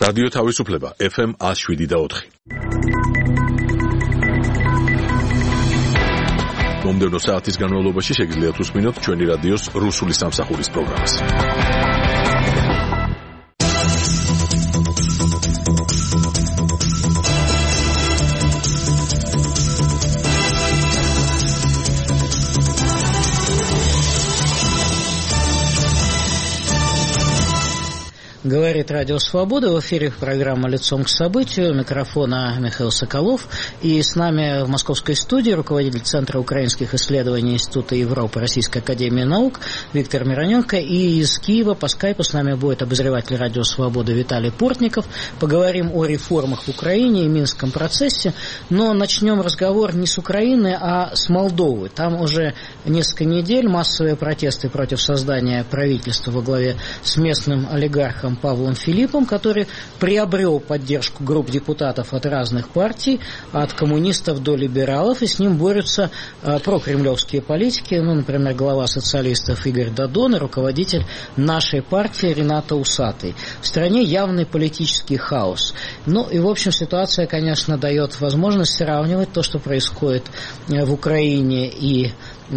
რადიო თავისუფლება FM 107.4. მომდევნო საათის განმავლობაში შეგიძლიათ უსმინოთ ჩვენი რადიოს რუსული სამსახურის პროგრამას. Говорит Радио Свобода, в эфире программа «Лицом к событию», у микрофона Михаил Соколов, и с нами в московской студии руководитель Центра украинских исследований Института Европы Российской академии наук Виктор Мироненко, и из Киева по скайпу с нами будет обозреватель Радио Свобода Виталий Портников. Поговорим о реформах в Украине и Минском процессе, но начнем разговор не с Украины, а с Молдовы. Там уже несколько недель массовые протесты против создания правительства во главе с местным олигархом Павлом Филиппом, который приобрел поддержку групп депутатов от разных партий, от коммунистов до либералов, и с ним борются прокремлевские политики, например, глава социалистов Игорь Додон и руководитель нашей партии Рената Усатый. В стране явный политический хаос. И, в общем, ситуация, конечно, дает возможность сравнивать то, что происходит в Украине и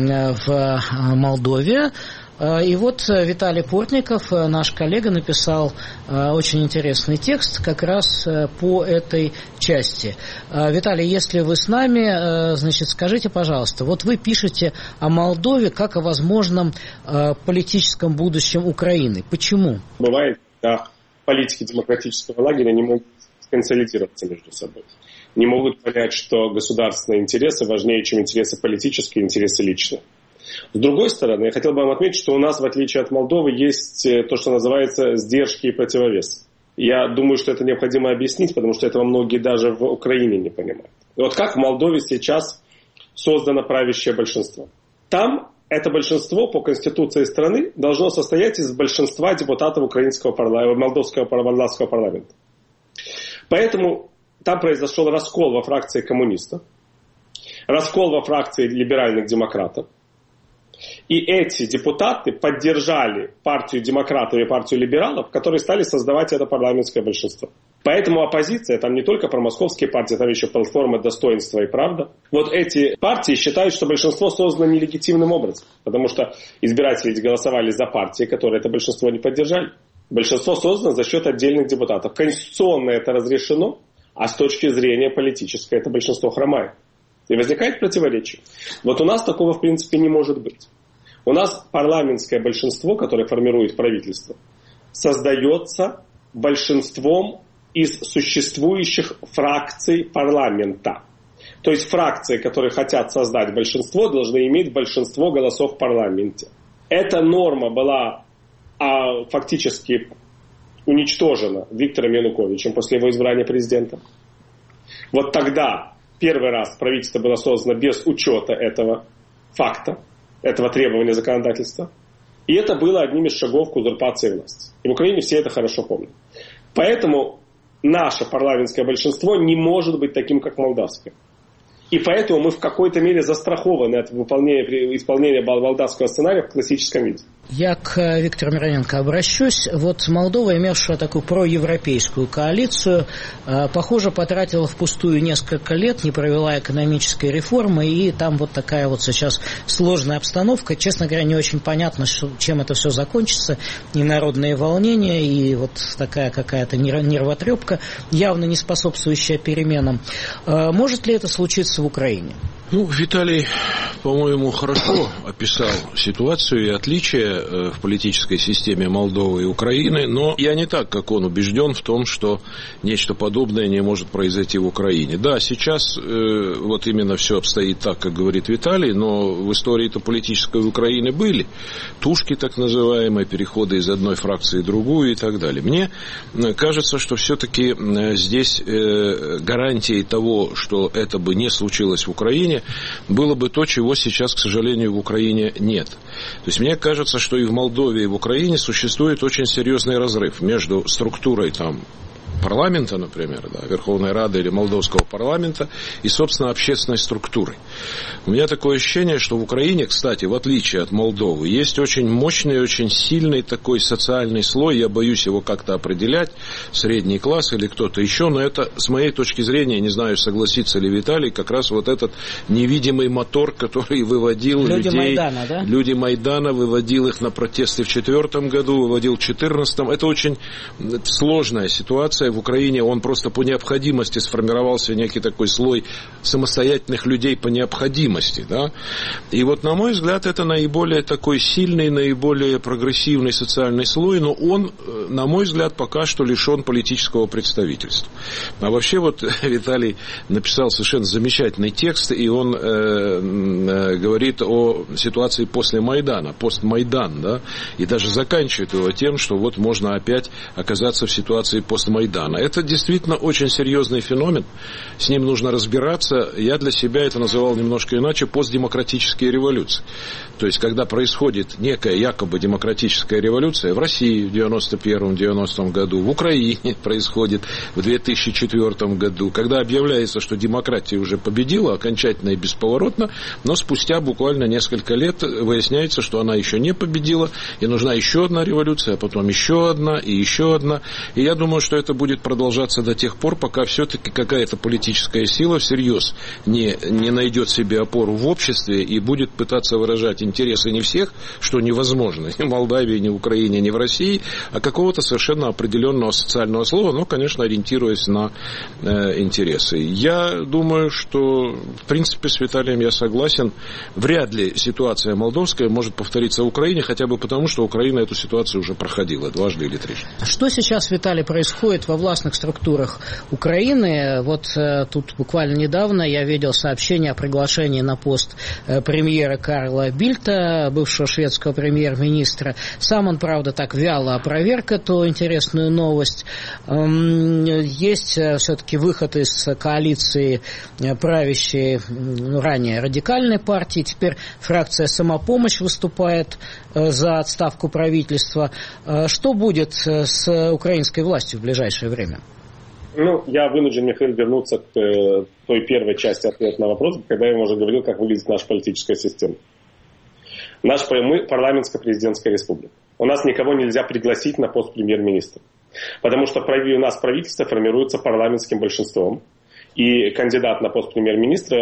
в Молдове. И вот Виталий Портников, наш коллега, написал очень интересный текст как раз по этой части. Виталий, если вы с нами, значит, скажите, пожалуйста, вот вы пишете о Молдове как о возможном политическом будущем Украины. Почему? Бывает, да, политики демократического лагеря не могут консолидироваться между собой. Не могут понять, что государственные интересы важнее, чем интересы политические, интересы личные. С другой стороны, я хотел бы вам отметить, что у нас, в отличие от Молдовы, есть то, что называется сдержки и противовес. Я думаю, что это необходимо объяснить, потому что этого многие даже в Украине не понимают. И вот как в Молдове сейчас создано правящее большинство. Там это большинство по конституции страны должно состоять из большинства депутатов молдовского парламента. Поэтому там произошел раскол во фракции коммунистов, раскол во фракции либеральных демократов. И эти депутаты поддержали партию демократов и партию либералов, которые стали создавать это парламентское большинство. Поэтому оппозиция, там не только промосковские партии, там еще платформа «Достоинство и правда». Вот эти партии считают, что большинство создано нелегитимным образом, потому что избиратели голосовали за партии, которые это большинство не поддержали. Большинство создано за счет отдельных депутатов. Конституционно это разрешено, а с точки зрения политической это большинство хромает. И возникает противоречие. Вот у нас такого в принципе не может быть. У нас парламентское большинство, которое формирует правительство, создается большинством из существующих фракций парламента. То есть фракции, которые хотят создать большинство, должны иметь большинство голосов в парламенте. Эта норма была фактически уничтожена Виктором Януковичем после его избрания президентом. Вот тогда первый раз правительство было создано без учета этого факта, этого требования законодательства. И это было одним из шагов к узурпации власти. И в Украине все это хорошо помнят. Поэтому наше парламентское большинство не может быть таким, как молдавское. И поэтому мы в какой-то мере застрахованы от исполнения молдавского сценария в классическом виде. Я к Виктору Мироненко обращусь. Вот Молдова, имевшая такую проевропейскую коалицию, похоже, потратила впустую несколько лет, не провела экономической реформы, и там вот такая вот сейчас сложная обстановка. Честно говоря, не очень понятно, чем это все закончится. И народные волнения, и вот такая какая-то нервотрепка, явно не способствующая переменам. Может ли это случиться в Украине? Виталий, по-моему, хорошо описал ситуацию и отличия в политической системе Молдовы и Украины, но я не так, как он, убежден в том, что нечто подобное не может произойти в Украине. Да, сейчас вот именно все обстоит так, как говорит Виталий, но в истории-то политической Украины были тушки, так называемые, переходы из одной фракции в другую и так далее. Мне кажется, что все-таки здесь гарантией того, что это бы не случилось в Украине, было бы то, чего сейчас, к сожалению, в Украине нет. То есть мне кажется, что и в Молдове, и в Украине существует очень серьезный разрыв между структурой парламента, например, да, Верховной Рады или молдовского парламента, и, собственно, общественной структурой. У меня такое ощущение, что в Украине, кстати, в отличие от Молдовы, есть очень мощный, очень сильный такой социальный слой, я боюсь его как-то определять, средний класс или кто-то еще, но это, с моей точки зрения, не знаю, согласится ли Виталий, как раз вот этот невидимый мотор, который выводил люди людей... Майдана, да? Люди Майдана, выводил их на протесты в 2004 году, выводил в 2014. Это очень сложная ситуация в Украине. Он просто по необходимости сформировался некий такой слой самостоятельных людей по необходимости. Да? И вот, на мой взгляд, это наиболее такой сильный, наиболее прогрессивный социальный слой, но он, на мой взгляд, пока что лишен политического представительства. А вообще вот Виталий написал совершенно замечательный текст, и он говорит о ситуации после Майдана, постмайдан, да, и даже заканчивает его тем, что вот можно опять оказаться в ситуации постмайдана. Это действительно очень серьезный феномен, с ним нужно разбираться. Я для себя это называл немножко иначе: постдемократические революции. То есть, когда происходит некая якобы демократическая революция в России в 91-90 году, в Украине происходит в 2004 году, когда объявляется, что демократия уже победила окончательно и бесповоротно, но спустя буквально несколько лет выясняется, что она еще не победила, и нужна еще одна революция, а потом еще одна и еще одна. И я думаю, что это будет продолжаться до тех пор, пока все-таки какая-то политическая сила всерьез не найдет себе опору в обществе и будет пытаться выражать интересы не всех, что невозможно ни в Молдавии, ни в Украине, ни в России, а какого-то совершенно определенного социального слоя, но, конечно, ориентируясь на интересы. Я думаю, что, в принципе, с Виталием я согласен. Вряд ли ситуация молдовская может повториться в Украине, хотя бы потому, что Украина эту ситуацию уже проходила дважды или трижды. Что сейчас, Виталий, происходит во властных структурах Украины? Вот тут буквально недавно я видел сообщение о приглашении на пост премьера Карла Бильта, бывшего шведского премьер-министра. Сам он, правда, так вяло опроверг эту интересную новость. Есть все-таки выход из коалиции правящей ранее радикальной партии. Теперь фракция «Самопомощь» выступает за отставку правительства. Что будет с украинской властью в ближайшее время? Я вынужден, Михаил, вернуться к той первой части ответа на вопрос, когда я уже говорил, как выглядит наша политическая система. Мы парламентско-президентская республика. У нас никого нельзя пригласить на пост премьер-министра. Потому что у нас правительство формируется парламентским большинством. И кандидат на пост премьер-министра,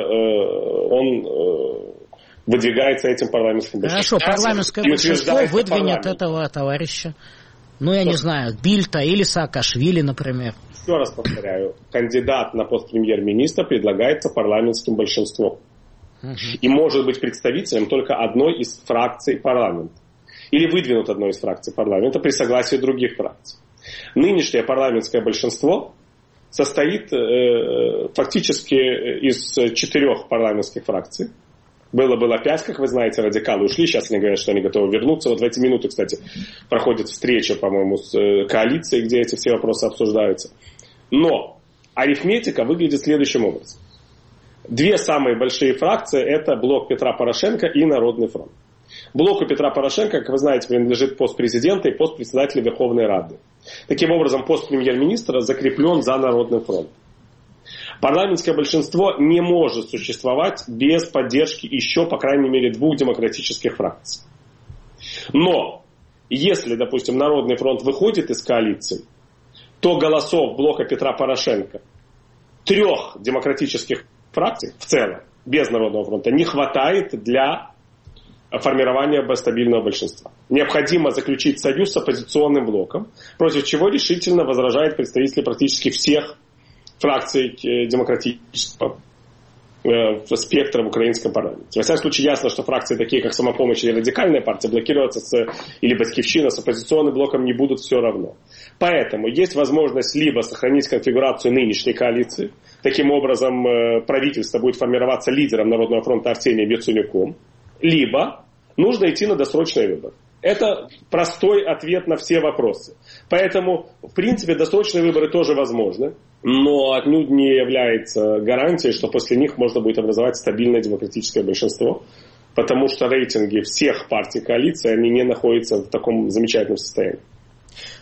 он выдвигается этим парламентским большинством. Хорошо, парламентское большинство выдвинет этого товарища. Я не знаю, Бильта или Саакашвили, например. Еще раз повторяю, кандидат на пост премьер-министра предлагается парламентским большинством. И может быть представителем только одной из фракций парламента. Или выдвинут одной из фракций парламента при согласии других фракций. Нынешнее парламентское большинство состоит фактически из 4 парламентских фракций. Было 5, как вы знаете, радикалы ушли. Сейчас они говорят, что они готовы вернуться. Вот в эти минуты, кстати, проходит встреча, по-моему, с коалицией, где эти все вопросы обсуждаются. Но арифметика выглядит следующим образом. 2 самые большие фракции – это блок Петра Порошенко и Народный фронт. Блоку Петра Порошенко, как вы знаете, принадлежит пост президента и пост председателя Верховной Рады. Таким образом, пост премьер-министра закреплен за Народным фронтом. Парламентское большинство не может существовать без поддержки еще, по крайней мере, 2 демократических фракций. Но, если, допустим, Народный фронт выходит из коалиции, то голосов блока Петра Порошенко 3 демократических фракций в целом, без Народного фронта, не хватает для формирования стабильного большинства. Необходимо заключить союз с оппозиционным блоком, против чего решительно возражают представители практически всех фракций демократического спектра в украинском парламенте. Во всяком случае, ясно, что фракции такие, как «Самопомощь» или «Радикальная партия» блокироваться или «Батькивщина» с оппозиционным блоком не будут все равно. Поэтому есть возможность либо сохранить конфигурацию нынешней коалиции, таким образом правительство будет формироваться лидером Народного фронта Арсением Яценюком, либо нужно идти на досрочный выбор. Это простой ответ на все вопросы. Поэтому, в принципе, досрочные выборы тоже возможны, но отнюдь не является гарантией, что после них можно будет образовать стабильное демократическое большинство, потому что рейтинги всех партий коалиции, они не находятся в таком замечательном состоянии.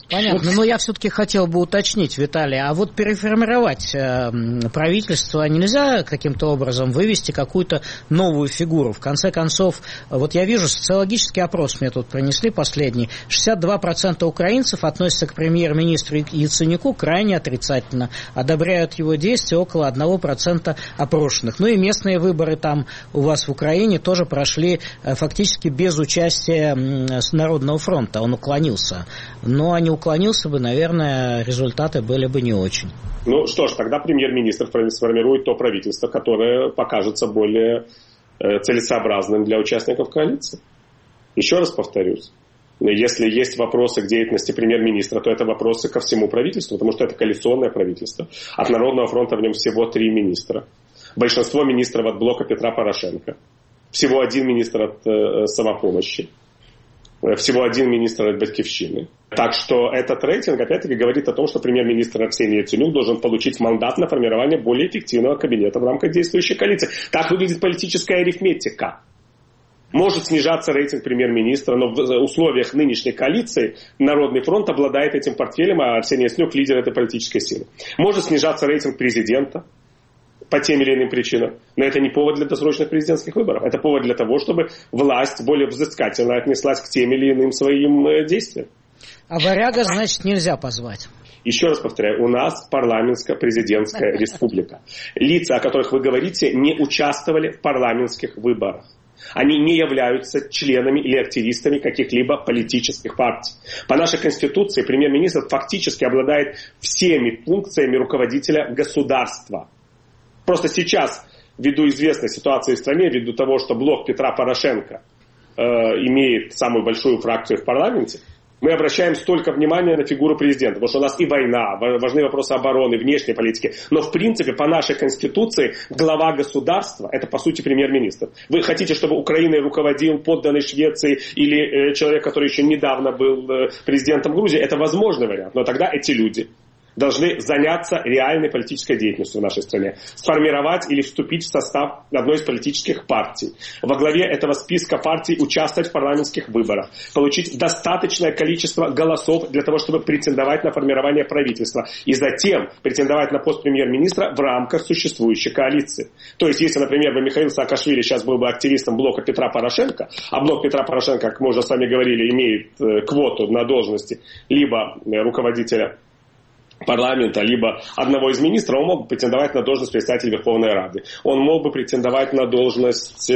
Понятно, но я все-таки хотел бы уточнить, Виталий, а вот переформировать правительство нельзя каким-то образом вывести какую-то новую фигуру? В конце концов, вот я вижу, социологический опрос мне тут принесли последний, 62% украинцев относятся к премьер-министру Яценюку крайне отрицательно, одобряют его действия около 1% опрошенных. Ну и местные выборы там у вас в Украине тоже прошли фактически без участия Народного фронта, он уклонился, но они уклонился бы, наверное, результаты были бы не очень. Ну что ж, тогда премьер-министр сформирует то правительство, которое покажется более целесообразным для участников коалиции. Еще раз повторюсь, если есть вопросы к деятельности премьер-министра, то это вопросы ко всему правительству, потому что это коалиционное правительство. От Народного фронта в нем всего 3 министра. Большинство министров от блока Петра Порошенко. Всего 1 министр от Самопомощи. Всего 1 министр от Батькивщины. Так что этот рейтинг, опять-таки, говорит о том, что премьер-министр Арсений Яценюк должен получить мандат на формирование более эффективного кабинета в рамках действующей коалиции. Так выглядит политическая арифметика. Может снижаться рейтинг премьер-министра, но в условиях нынешней коалиции Народный фронт обладает этим портфелем, а Арсений Яценюк лидер этой политической силы. Может снижаться рейтинг президента по тем или иным причинам. Но это не повод для досрочных президентских выборов. Это повод для того, чтобы власть более взыскательно отнеслась к тем или иным своим действиям. А Варяга, значит, нельзя позвать? Еще раз повторяю, у нас парламентско-президентская республика. Лица, о которых вы говорите, не участвовали в парламентских выборах. Они не являются членами или активистами каких-либо политических партий. По нашей Конституции премьер-министр фактически обладает всеми функциями руководителя государства. Просто сейчас, ввиду известной ситуации в стране, ввиду того, что блок Петра Порошенко имеет самую большую фракцию в парламенте, мы обращаем столько внимания на фигуру президента, потому что у нас и война, важны вопросы обороны, внешней политики. Но в принципе по нашей Конституции глава государства – это по сути премьер-министр. Вы хотите, чтобы Украиной руководил подданный Швеции или человек, который еще недавно был президентом Грузии? Это возможный вариант, но тогда эти люди должны заняться реальной политической деятельностью в нашей стране. Сформировать или вступить в состав одной из политических партий. Во главе этого списка партий участвовать в парламентских выборах. Получить достаточное количество голосов для того, чтобы претендовать на формирование правительства. И затем претендовать на пост премьер-министра в рамках существующей коалиции. То есть, если, например, Михаил Саакашвили сейчас был бы активистом блока Петра Порошенко, а блок Петра Порошенко, как мы уже с вами говорили, имеет квоту на должности либо руководителя парламента, либо одного из министров, он мог бы претендовать на должность председателя Верховной Рады. Он мог бы претендовать на должность,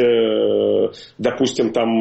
допустим, там,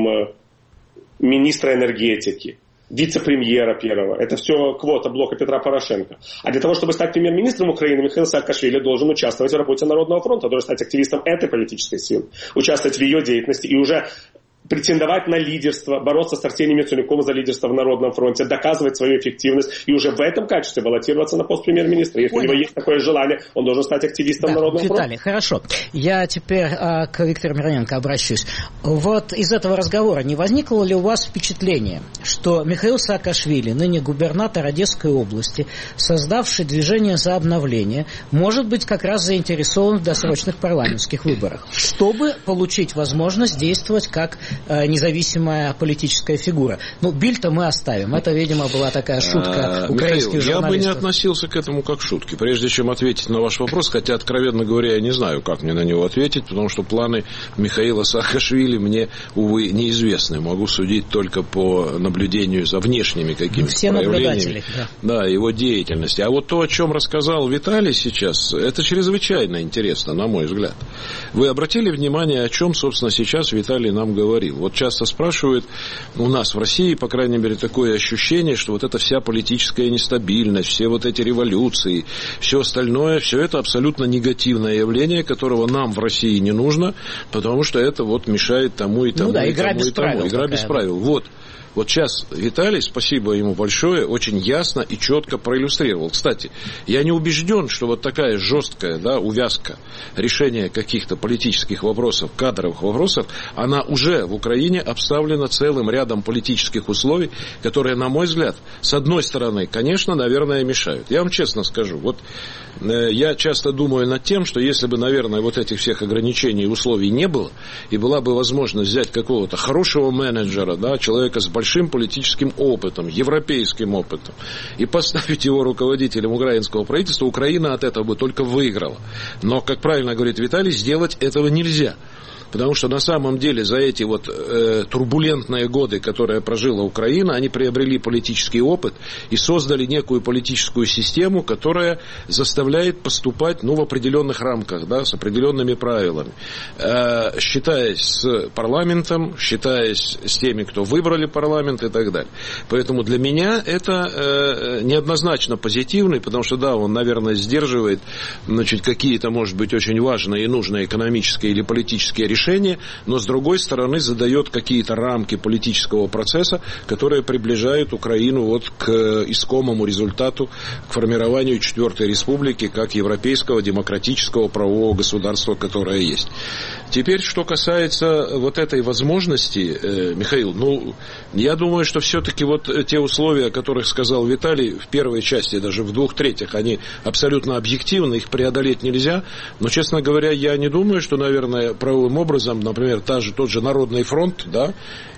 министра энергетики, вице-премьера первого. Это все квота блока Петра Порошенко. А для того, чтобы стать премьер-министром Украины, Михаил Саакашвили должен участвовать в работе Народного фронта, должен стать активистом этой политической силы, участвовать в ее деятельности и уже претендовать на лидерство, бороться с Арсением Яценюком за лидерство в Народном фронте, доказывать свою эффективность и уже в этом качестве баллотироваться на пост премьер-министра. Если у него есть такое желание, он должен стать активистом Народного фронта. Виталий, хорошо. Я теперь к Виктору Мироненко обращусь. Вот из этого разговора не возникло ли у вас впечатление, что Михаил Саакашвили, ныне губернатор Одесской области, создавший движение за обновление, может быть как раз заинтересован в досрочных парламентских выборах, чтобы получить возможность действовать как независимая политическая фигура. Ну, Бильд-то мы оставим. Это, видимо, была такая шутка украинских Михаил, журналистов. Я бы не относился к этому как к шутке. Прежде чем ответить на ваш вопрос, хотя, откровенно говоря, я не знаю, как мне на него ответить, потому что планы Михаила Саакашвили мне, увы, неизвестны. Могу судить только по наблюдению за внешними какими-то проявлениями. Да, его деятельности. А вот то, о чем рассказал Виталий сейчас, это чрезвычайно интересно, на мой взгляд. Вы обратили внимание, о чем, собственно, сейчас Виталий нам говорил? Вот часто спрашивают, у нас в России, по крайней мере, такое ощущение, что вот эта вся политическая нестабильность, все вот эти революции, все остальное, все это абсолютно негативное явление, которого нам в России не нужно, потому что это вот мешает тому и тому, ну да, и игра тому, без и тому. правил. Игра без правил. Вот сейчас Виталий, спасибо ему большое, очень ясно и четко проиллюстрировал. Кстати, я не убежден, что вот такая жесткая, да, увязка решения каких-то политических вопросов, кадровых вопросов, она уже в Украине обставлена целым рядом политических условий, которые, на мой взгляд, с одной стороны, конечно, наверное, мешают. Я вам честно скажу, вот я часто думаю над тем, что если бы, наверное, вот этих всех ограничений и условий не было, и была бы возможность взять какого-то хорошего менеджера, да, человека с большим большим политическим опытом, европейским опытом, и поставить его руководителем украинского правительства, Украина от этого бы только выиграла. Но, как правильно говорит Виталий, сделать этого нельзя. Потому что на самом деле за эти вот турбулентные годы, которые прожила Украина, они приобрели политический опыт и создали некую политическую систему, которая заставляет поступать в определенных рамках, да, с определенными правилами. Считаясь с парламентом, считаясь с теми, кто выбрали парламент и так далее. Поэтому для меня это неоднозначно позитивный, потому что, да, он, наверное, сдерживает какие-то, может быть, очень важные и нужные экономические или политические решения, но, с другой стороны, задает какие-то рамки политического процесса, которые приближают Украину вот к искомому результату, к формированию Четвертой Республики, как европейского демократического правового государства, которое есть. Теперь, что касается вот этой возможности, Михаил, я думаю, что все-таки вот те условия, о которых сказал Виталий в первой части, даже в 2/3, они абсолютно объективны, их преодолеть нельзя, но, честно говоря, я не думаю, что, наверное, правовым образом, например, тот же Народный фронт, да,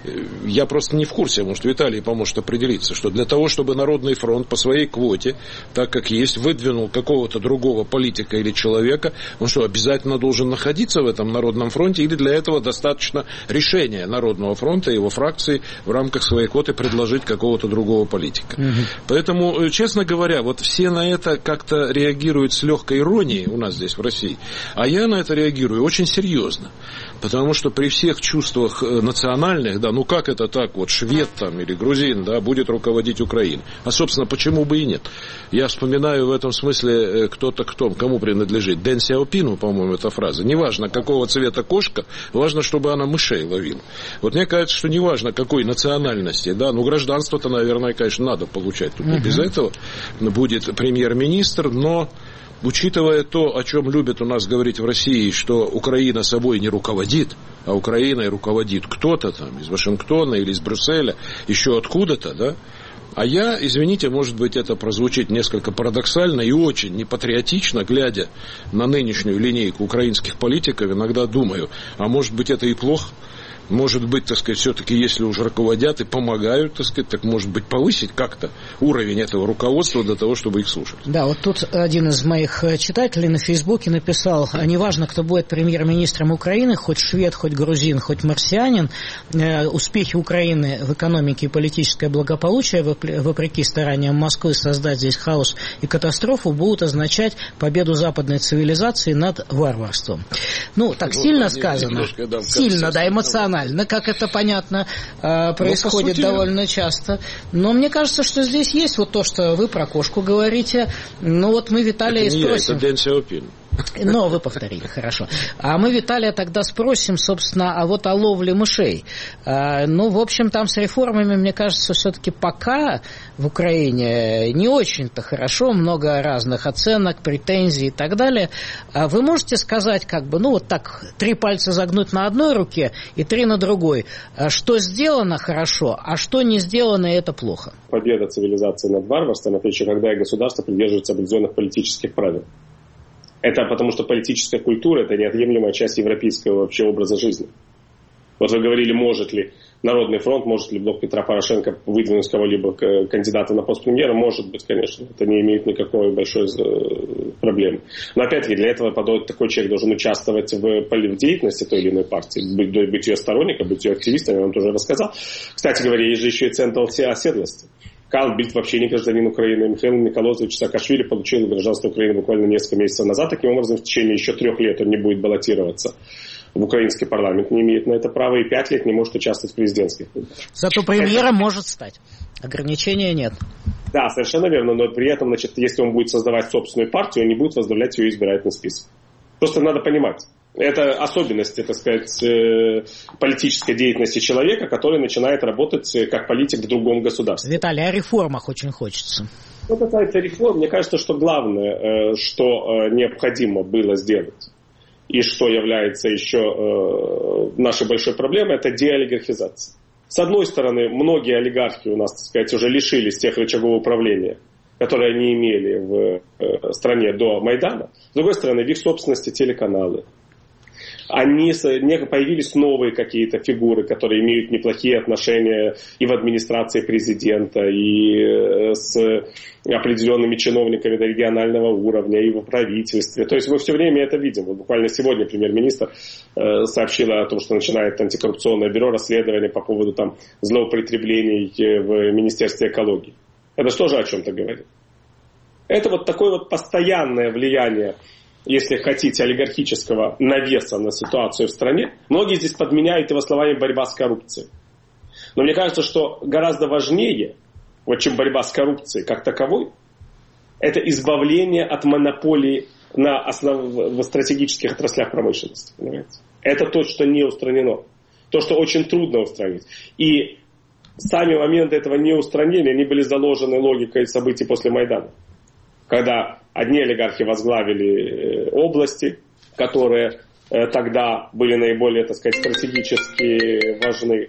я просто не в курсе, может, Виталий поможет определиться, что для того, чтобы Народный фронт по своей квоте, так как есть, выдвинул какого-то другого политика или человека, он что, обязательно должен находиться в этом Народном фронте, или для этого достаточно решения Народного фронта и его фракции в рамках своей квоты предложить какого-то другого политика. Поэтому, честно говоря, вот все на это как-то реагируют с легкой иронией у нас здесь в России, а я на это реагирую очень серьезно. Потому что при всех чувствах национальных, да, как это так, вот швед там или грузин, да, будет руководить Украиной. А, собственно, почему бы и нет? Я вспоминаю в этом смысле кому принадлежит. Дэн Сяопину, по-моему, эта фраза. Неважно, какого цвета кошка, важно, чтобы она мышей ловила. Вот мне кажется, что неважно, какой национальности, да, гражданство-то, наверное, конечно, надо получать. Тут не без этого будет премьер-министр, но... Учитывая то, о чем любят у нас говорить в России, что Украина собой не руководит, а Украиной руководит кто-то там из Вашингтона или из Брюсселя, еще откуда-то, да? А я, извините, может быть, это прозвучит несколько парадоксально и очень непатриотично, глядя на нынешнюю линейку украинских политиков, иногда думаю, а может быть, это и плохо? Может быть, так сказать, все-таки, если уже руководят и помогают, так сказать, так может быть повысить как-то уровень этого руководства для того, чтобы их слушать. Да, вот тут один из моих читателей на Фейсбуке написал, неважно, кто будет премьер-министром Украины, хоть швед, хоть грузин, хоть марсианин, успехи Украины в экономике и политическое благополучие, вопреки стараниям Москвы создать здесь хаос и катастрофу, будут означать победу западной цивилизации над варварством. Так сильно сказано, сильно, да, эмоционально. Как это, понятно, происходит довольно часто. Но мне кажется, что здесь есть вот то, что вы про кошку говорите. Мы Виталия спросим. Это Дэн Сяопин. Вы повторили, хорошо. А мы Виталия тогда спросим, собственно, о ловле мышей. В общем, там с реформами, мне кажется, все-таки пока в Украине не очень-то хорошо, много разных оценок, претензий и так далее. Вы можете сказать, 3 пальца загнуть на одной руке и 3 на другой, что сделано хорошо, а что не сделано, и это плохо? Победа цивилизации над варварством – это еще когда государство придерживается определенных политических правил. Это потому, что политическая культура – это неотъемлемая часть европейского вообще образа жизни. Вот вы говорили, может ли Народный фронт, может ли блок Петра Порошенко выдвинуть кого-либо кандидата на пост премьера? Может быть, конечно. Это не имеет никакой большой проблемы. Но опять-таки, для этого такой человек должен участвовать в деятельности той или иной партии, быть ее сторонником, быть ее активистом, я вам тоже рассказал. Кстати говоря, есть же еще и центр оседлости. Карл Бильд вообще не гражданин Украины. Михаил Николозович Саакашвили получил гражданство Украины буквально несколько месяцев назад. Таким образом, в течение еще 3 лет он не будет баллотироваться в украинский парламент, не имеет на это права, и 5 лет не может участвовать в президентских выборах. Зато премьером может стать. Ограничения нет. Да, совершенно верно. Но при этом, если он будет создавать собственную партию, он не будет возглавлять ее избирательный список. Просто надо понимать. Это особенность, так сказать, политической деятельности человека, который начинает работать как политик в другом государстве. Виталий, о реформах очень хочется. Что касается реформ, мне кажется, что главное, что необходимо было сделать, и что является еще нашей большой проблемой, это деолигархизация. С одной стороны, многие олигархи у нас, так сказать, уже лишились тех рычагов управления, которые они имели в стране до Майдана. С другой стороны, в их собственности телеканалы. Появились новые какие-то фигуры, которые имеют неплохие отношения и в администрации президента, и с определенными чиновниками до регионального уровня, и в правительстве. То есть мы все время это видим. Вот буквально сегодня премьер-министр сообщила о том, что начинает антикоррупционное бюро расследование по поводу там злоупотреблений в Министерстве экологии. Это что же о чем-то говорит? Это вот такое вот постоянное влияние, если хотите, олигархического навеса на ситуацию в стране. Многие здесь подменяют его словами «борьба с коррупцией». Но мне кажется, что гораздо важнее, вот, чем борьба с коррупцией как таковой, это избавление от монополии в стратегических отраслях промышленности. Понимаете? Это то, что не устранено. То, что очень трудно устранить. И сами моменты этого неустранения, они были заложены логикой событий после Майдана. Когда одни олигархи возглавили области, которые тогда были наиболее, так сказать, стратегически важны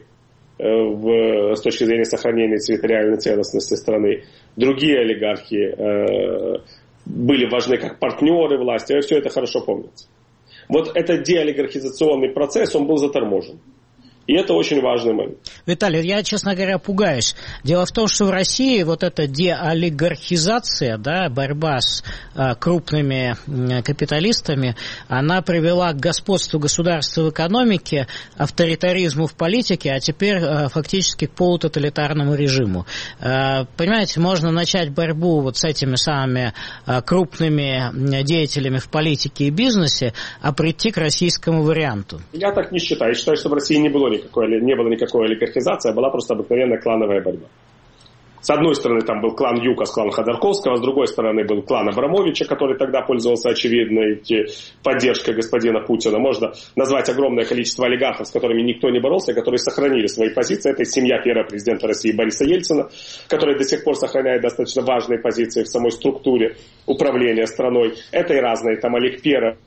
с точки зрения сохранения территориальной целостности страны. Другие олигархи были важны как партнеры власти. Вы все это хорошо помните. Вот этот деолигархизационный процесс, он был заторможен. И это очень важный момент. Виталий, я, честно говоря, пугаюсь. Дело в том, что в России вот эта деолигархизация, да, борьба с крупными капиталистами, она привела к господству государства в экономике, авторитаризму в политике, а теперь фактически к полутоталитарному режиму. Понимаете, можно начать борьбу вот с этими самыми крупными деятелями в политике и бизнесе, а прийти к российскому варианту. Я так не считаю. Я считаю, что в России не было никакой олигархизации, а была просто обыкновенная клановая борьба. С одной стороны, там был клан Юкос, клан Ходорковского, с другой стороны, был клан Абрамовича, который тогда пользовался очевидной поддержкой господина Путина. Можно назвать огромное количество олигархов, с которыми никто не боролся, которые сохранили свои позиции. Это семья первого президента России Бориса Ельцина, который до сих пор сохраняет достаточно важные позиции в самой структуре управления страной. Это и разные там Олег Перов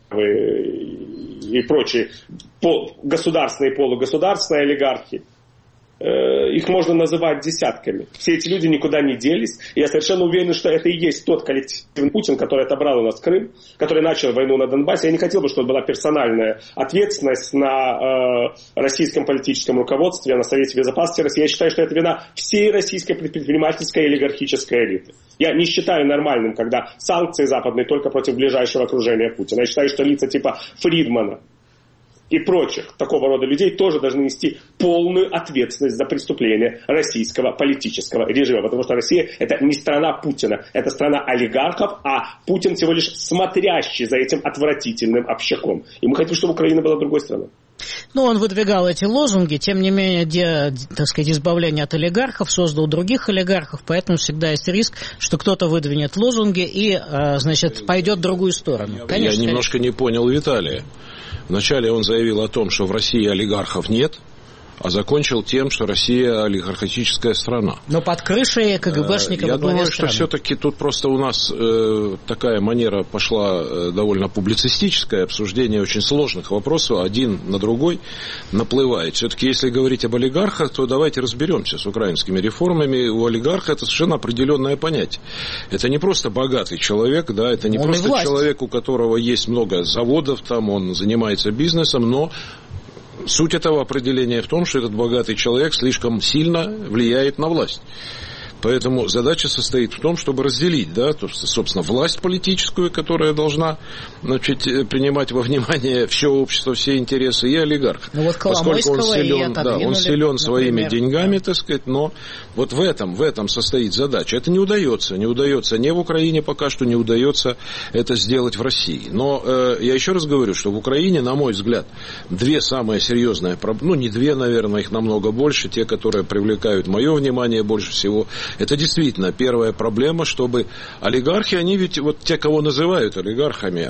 и прочие государственные и полугосударственные олигархи. Их можно называть десятками. Все эти люди никуда не делись. И я совершенно уверен, что это и есть тот коллективный Путин, который отобрал у нас Крым, который начал войну на Донбассе. Я не хотел бы, чтобы была персональная ответственность на российском политическом руководстве, на Совете Безопасности России. Я считаю, что это вина всей российской предпринимательской и олигархической элиты. Я не считаю нормальным, когда санкции западные только против ближайшего окружения Путина. Я считаю, что лица типа Фридмана и прочих такого рода людей тоже должны нести полную ответственность за преступления российского политического режима. Потому что Россия – это не страна Путина, это страна олигархов, а Путин всего лишь смотрящий за этим отвратительным общаком. И мы хотим, чтобы Украина была другой страной. Ну, он выдвигал эти лозунги, тем не менее, так сказать, избавление от олигархов, создал других олигархов, поэтому всегда есть риск, что кто-то выдвинет лозунги и, значит, пойдет в другую сторону. Конечно, я немножко не понял Виталия. Вначале он заявил о том, что в России олигархов нет, а закончил тем, что Россия олигархическая страна. Но под крышей КГБшника во главе страны. Я думаю, что все-таки тут просто у нас такая манера пошла довольно публицистическая, обсуждение очень сложных вопросов, один на другой наплывает. Все-таки, если говорить об олигархах, то давайте разберемся с украинскими реформами. У олигарха это совершенно определенное понятие. Это не просто богатый человек, да, это не просто человек, у которого есть много заводов, там он занимается бизнесом, но суть этого определения в том, что этот богатый человек слишком сильно влияет на власть. Поэтому задача состоит в том, чтобы разделить, да, то, собственно, власть политическую, которая должна, значит, принимать во внимание все общество, все интересы, и олигарх. Ну, вот поскольку он силен, да, он силен своими деньгами, так сказать, но вот в этом состоит задача. Это не удается ни в Украине пока что, не удается это сделать в России. Но я еще раз говорю, что в Украине, на мой взгляд, две самые серьезные проблемы, ну, не две, наверное, их намного больше, те, которые привлекают мое внимание больше всего. Это действительно первая проблема, чтобы олигархи, они ведь, вот те, кого называют олигархами,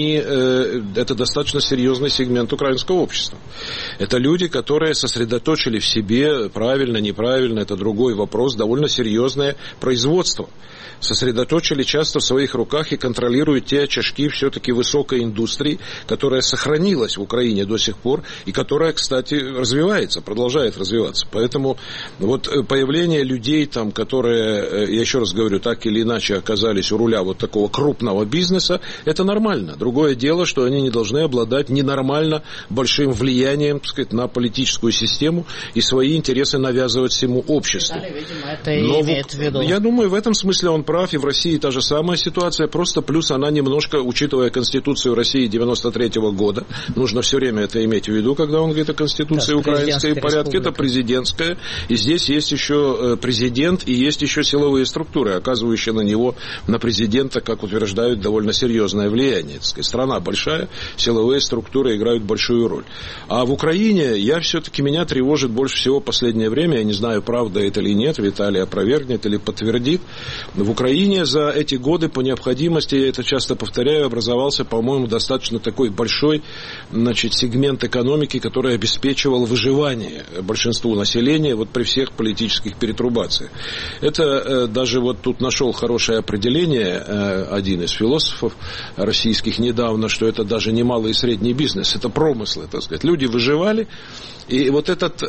это достаточно серьезный сегмент украинского общества. Это люди, которые сосредоточили в себе, правильно, неправильно, это другой вопрос, довольно серьезное производство. Сосредоточили часто в своих руках и контролируют те очажки все-таки высокой индустрии, которая сохранилась в Украине до сих пор и которая, кстати, развивается, продолжает развиваться. Поэтому вот появление людей, там, которые, я еще раз говорю, так или иначе оказались у руля вот такого крупного бизнеса, это нормально. Другое дело, что они не должны обладать ненормально большим влиянием, так сказать, на политическую систему и свои интересы навязывать всему обществу. Видимо, это и имеет в виду. Я думаю, в этом смысле он прав, и в России та же самая ситуация, просто плюс она немножко, учитывая Конституцию России 93-го года, нужно все время это иметь в виду, когда он говорит о Конституции украинской порядке, это президентская, и здесь есть еще президент, и есть еще силовые структуры, оказывающие на него, на президента, как утверждают, довольно серьезное влияние. Так сказать, страна большая, силовые структуры играют большую роль. А в Украине меня тревожит больше всего в последнее время, я не знаю, правда это или нет, Виталий опровергнет или подтвердит, в Украине за эти годы по необходимости, я это часто повторяю, образовался, по-моему, достаточно такой большой, сегмент экономики, который обеспечивал выживание большинству населения вот при всех политических перетрубациях. Это даже вот тут нашел хорошее определение один из философов российских недавно, что это даже не малый и средний бизнес, это промыслы, так сказать. Люди выживали, и вот этот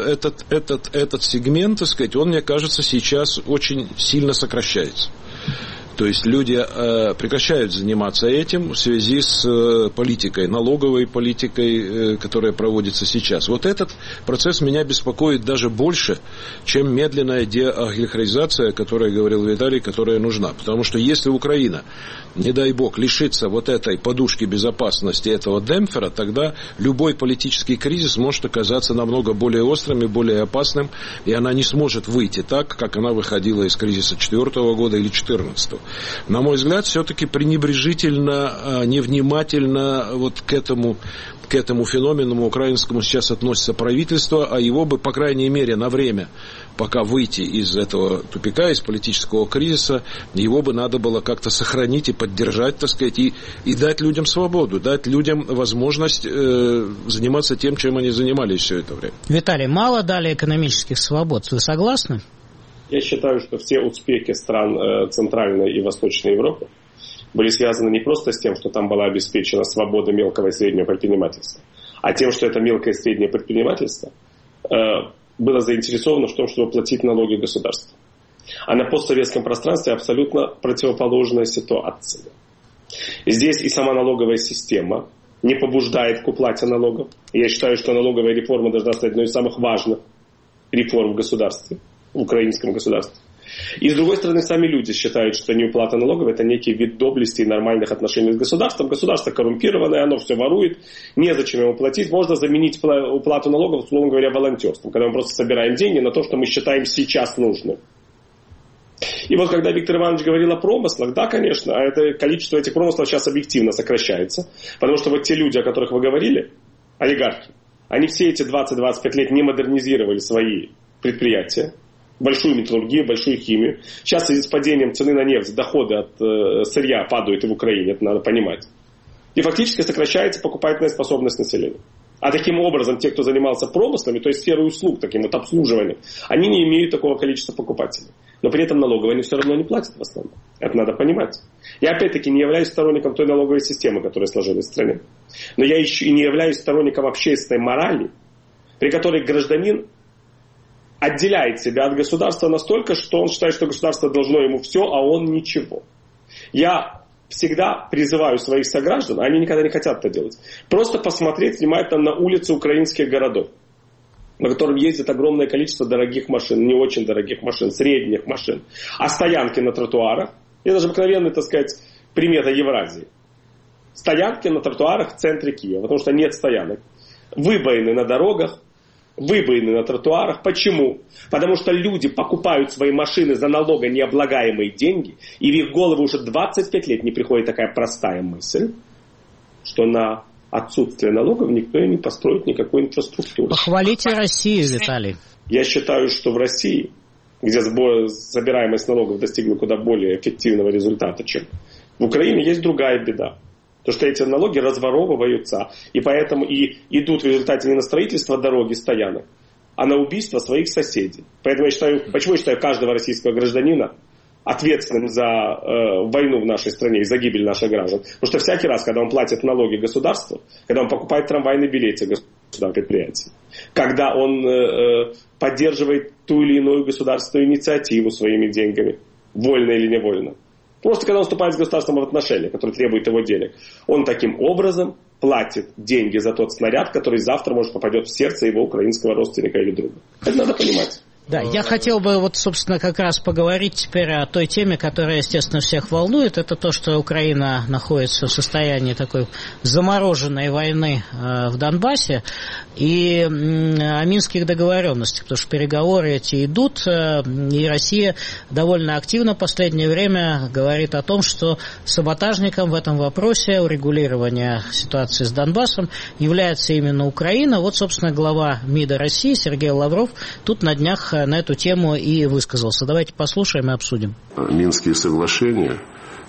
сегмент, так сказать, он, мне кажется, сейчас очень сильно сокращается. То есть люди прекращают заниматься этим в связи с политикой, налоговой политикой, которая проводится сейчас. Вот этот процесс меня беспокоит даже больше, чем медленная деолигархизация, о которой говорил Виталий, которая нужна. Потому что если Украина, не дай бог, лишится вот этой подушки безопасности, этого демпфера, тогда любой политический кризис может оказаться намного более острым и более опасным, и она не сможет выйти так, как она выходила из кризиса 2004 года или 2014. На мой взгляд, все-таки пренебрежительно, невнимательно вот к этому феномену украинскому сейчас относится правительство, а его бы, по крайней мере, на время, пока выйти из этого тупика, из политического кризиса, его бы надо было как-то сохранить и поддержать, так сказать, и дать людям свободу, дать людям возможность заниматься тем, чем они занимались все это время. Виталий, мало дали экономических свобод, вы согласны? Я считаю, что все успехи стран Центральной и Восточной Европы были связаны не просто с тем, что там была обеспечена свобода мелкого и среднего предпринимательства, а тем, что это мелкое и среднее предпринимательство было заинтересовано в том, чтобы платить налоги государству. А на постсоветском пространстве абсолютно противоположная ситуация. Здесь и сама налоговая система не побуждает к уплате налогов. Я считаю, что налоговая реформа должна стать одной из самых важных реформ в государстве, в украинском государстве. И с другой стороны, сами люди считают, что неуплата налогов – это некий вид доблести и нормальных отношений с государством. Государство коррумпированное, оно все ворует, незачем ему платить. Можно заменить уплату налогов, условно говоря, волонтерством, когда мы просто собираем деньги на то, что мы считаем сейчас нужным. И вот когда Виктор Иванович говорил о промыслах, да, конечно, а это количество этих промыслов сейчас объективно сокращается, потому что вот те люди, о которых вы говорили, олигархи, они все эти 20-25 лет не модернизировали свои предприятия, большую металлургию, большую химию. Сейчас с падением цены на нефть доходы от сырья падают и в Украине, это надо понимать. И фактически сокращается покупательная способность населения. А таким образом, те, кто занимался промыслами, то есть сферой услуг, таким вот обслуживанием, они не имеют такого количества покупателей. Но при этом налоговые они все равно не платят в основном. Это надо понимать. Я опять-таки не являюсь сторонником той налоговой системы, которая сложилась в стране. Но я еще и не являюсь сторонником общественной морали, при которой гражданин отделяет себя от государства настолько, что он считает, что государство должно ему все, а он ничего. Я всегда призываю своих сограждан, они никогда не хотят это делать, просто посмотреть внимательно на улицы украинских городов, на котором ездит огромное количество дорогих машин, не очень дорогих машин, средних машин, а стоянки на тротуарах, это даже обыкновенная, так сказать, примета Евразии. Стоянки на тротуарах в центре Киева, потому что нет стоянок. Выбоины на дорогах, выбоины на тротуарах. Почему? Потому что люди покупают свои машины за налогонеоблагаемые деньги, и в их голову уже 25 лет не приходит такая простая мысль, что на отсутствие налогов никто не построит никакой инфраструктуры. Похвалите Россию, Виталий. Я считаю, что в России, где собираемость налогов достигла куда более эффективного результата, чем в Украине, есть другая беда. То, что эти налоги разворовываются, и поэтому и идут в результате не на строительство дороги, стоянок, а на убийство своих соседей. Поэтому я считаю, почему я считаю каждого российского гражданина ответственным за войну в нашей стране и за гибель наших граждан. Потому что всякий раз, когда он платит налоги государству, когда он покупает трамвайный билет государству, сюда предприятий, когда он поддерживает ту или иную государственную инициативу своими деньгами, вольно или невольно. Просто когда он вступает с государством в отношения, который требует его денег, он таким образом платит деньги за тот снаряд, который завтра, может, попадет в сердце его украинского родственника или друга. Это надо понимать. Да, я хотел бы вот, собственно, как раз поговорить теперь о той теме, которая, естественно, всех волнует. Это то, что Украина находится в состоянии такой замороженной войны в Донбассе и о минских договоренностях, потому что переговоры эти идут, и Россия довольно активно в последнее время говорит о том, что саботажником в этом вопросе урегулирования ситуации с Донбассом является именно Украина. Вот, собственно, глава МИДа России Сергей Лавров тут на днях на эту тему и высказался. Давайте послушаем и обсудим. Минские соглашения,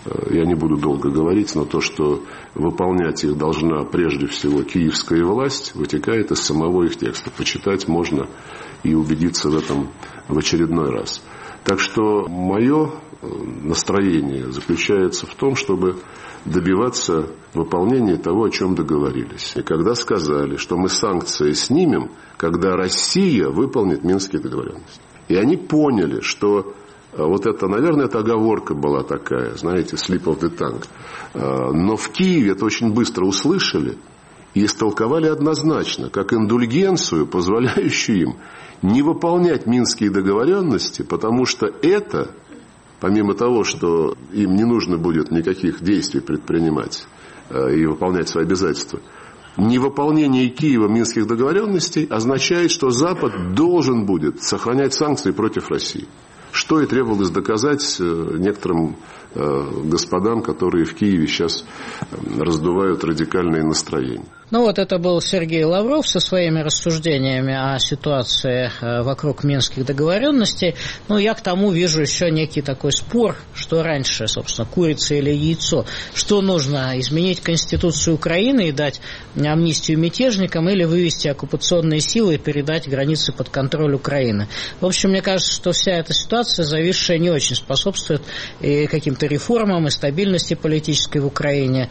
я не буду долго говорить, но то, что выполнять их должна прежде всего киевская власть, вытекает из самого их текста. Почитать можно и убедиться в этом в очередной раз. Так что мое настроение заключается в том, чтобы добиваться выполнения того, о чем договорились. И когда сказали, что мы санкции снимем, когда Россия выполнит Минские договоренности. И они поняли, что вот это, наверное, это оговорка была такая, знаете, slip of the tongue. Но в Киеве это очень быстро услышали и истолковали однозначно, как индульгенцию, позволяющую им не выполнять Минские договоренности, потому что это, помимо того, что им не нужно будет никаких действий предпринимать и выполнять свои обязательства, невыполнение Киева Минских договоренностей означает, что Запад должен будет сохранять санкции против России. Что и требовалось доказать некоторым господам, которые в Киеве сейчас раздувают радикальные настроения. Ну вот это был Сергей Лавров со своими рассуждениями о ситуации вокруг Минских договоренностей. Ну, я к тому вижу еще некий такой спор, что раньше, собственно, курица или яйцо. Что нужно, изменить Конституцию Украины и дать амнистию мятежникам или вывести оккупационные силы и передать границы под контроль Украины? В общем, мне кажется, что вся эта ситуация, зависшая, не очень способствует и каким-то реформам, и стабильности политической в Украине.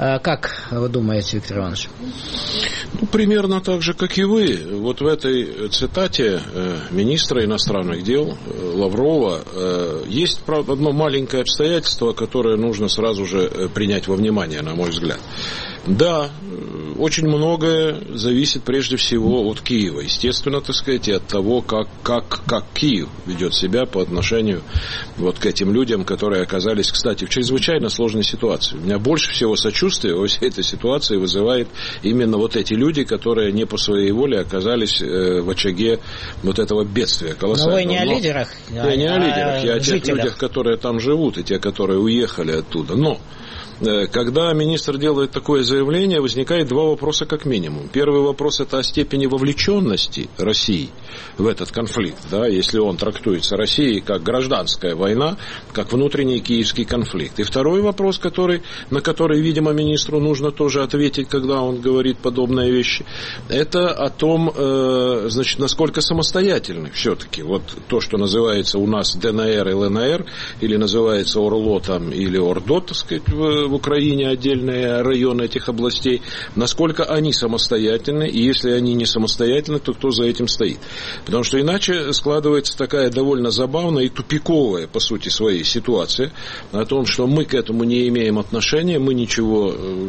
Как вы думаете, Виктор Иванович? Ну, примерно так же, как и вы. Вот в этой цитате министра иностранных дел Лаврова есть, правда, одно маленькое обстоятельство, которое нужно сразу же принять во внимание, на мой взгляд. Да, очень многое зависит прежде всего от Киева. Естественно, так сказать, и от того, как Киев ведет себя по отношению вот к этим людям, которые оказались, кстати, в чрезвычайно сложной ситуации. У меня больше всего сочувствия во всей этой ситуации вызывает именно вот эти люди, которые не по своей воле оказались в очаге вот этого бедствия колоссального. Но вы не о лидерах, я не о лидерах, я о тех людях, которые там живут, и те, которые уехали оттуда. Но когда министр делает такое заявление, возникает два вопроса как минимум. Первый вопрос — это о степени вовлеченности России в этот конфликт. Да, если он трактуется Россией как гражданская война, как внутренний киевский конфликт. И второй вопрос, на который, видимо, министру нужно тоже ответить, когда он говорит подобные вещи, это о том, значит, насколько самостоятельны все-таки вот то, что называется у нас ДНР и ЛНР, или называется ОРЛО там, или ОРДО, так сказать, в Украине отдельные районы этих областей, насколько они самостоятельны, и если они не самостоятельны, то кто за этим стоит. Потому что иначе складывается такая довольно забавная и тупиковая, по сути, своей ситуация о том, что мы к этому не имеем отношения, мы ничего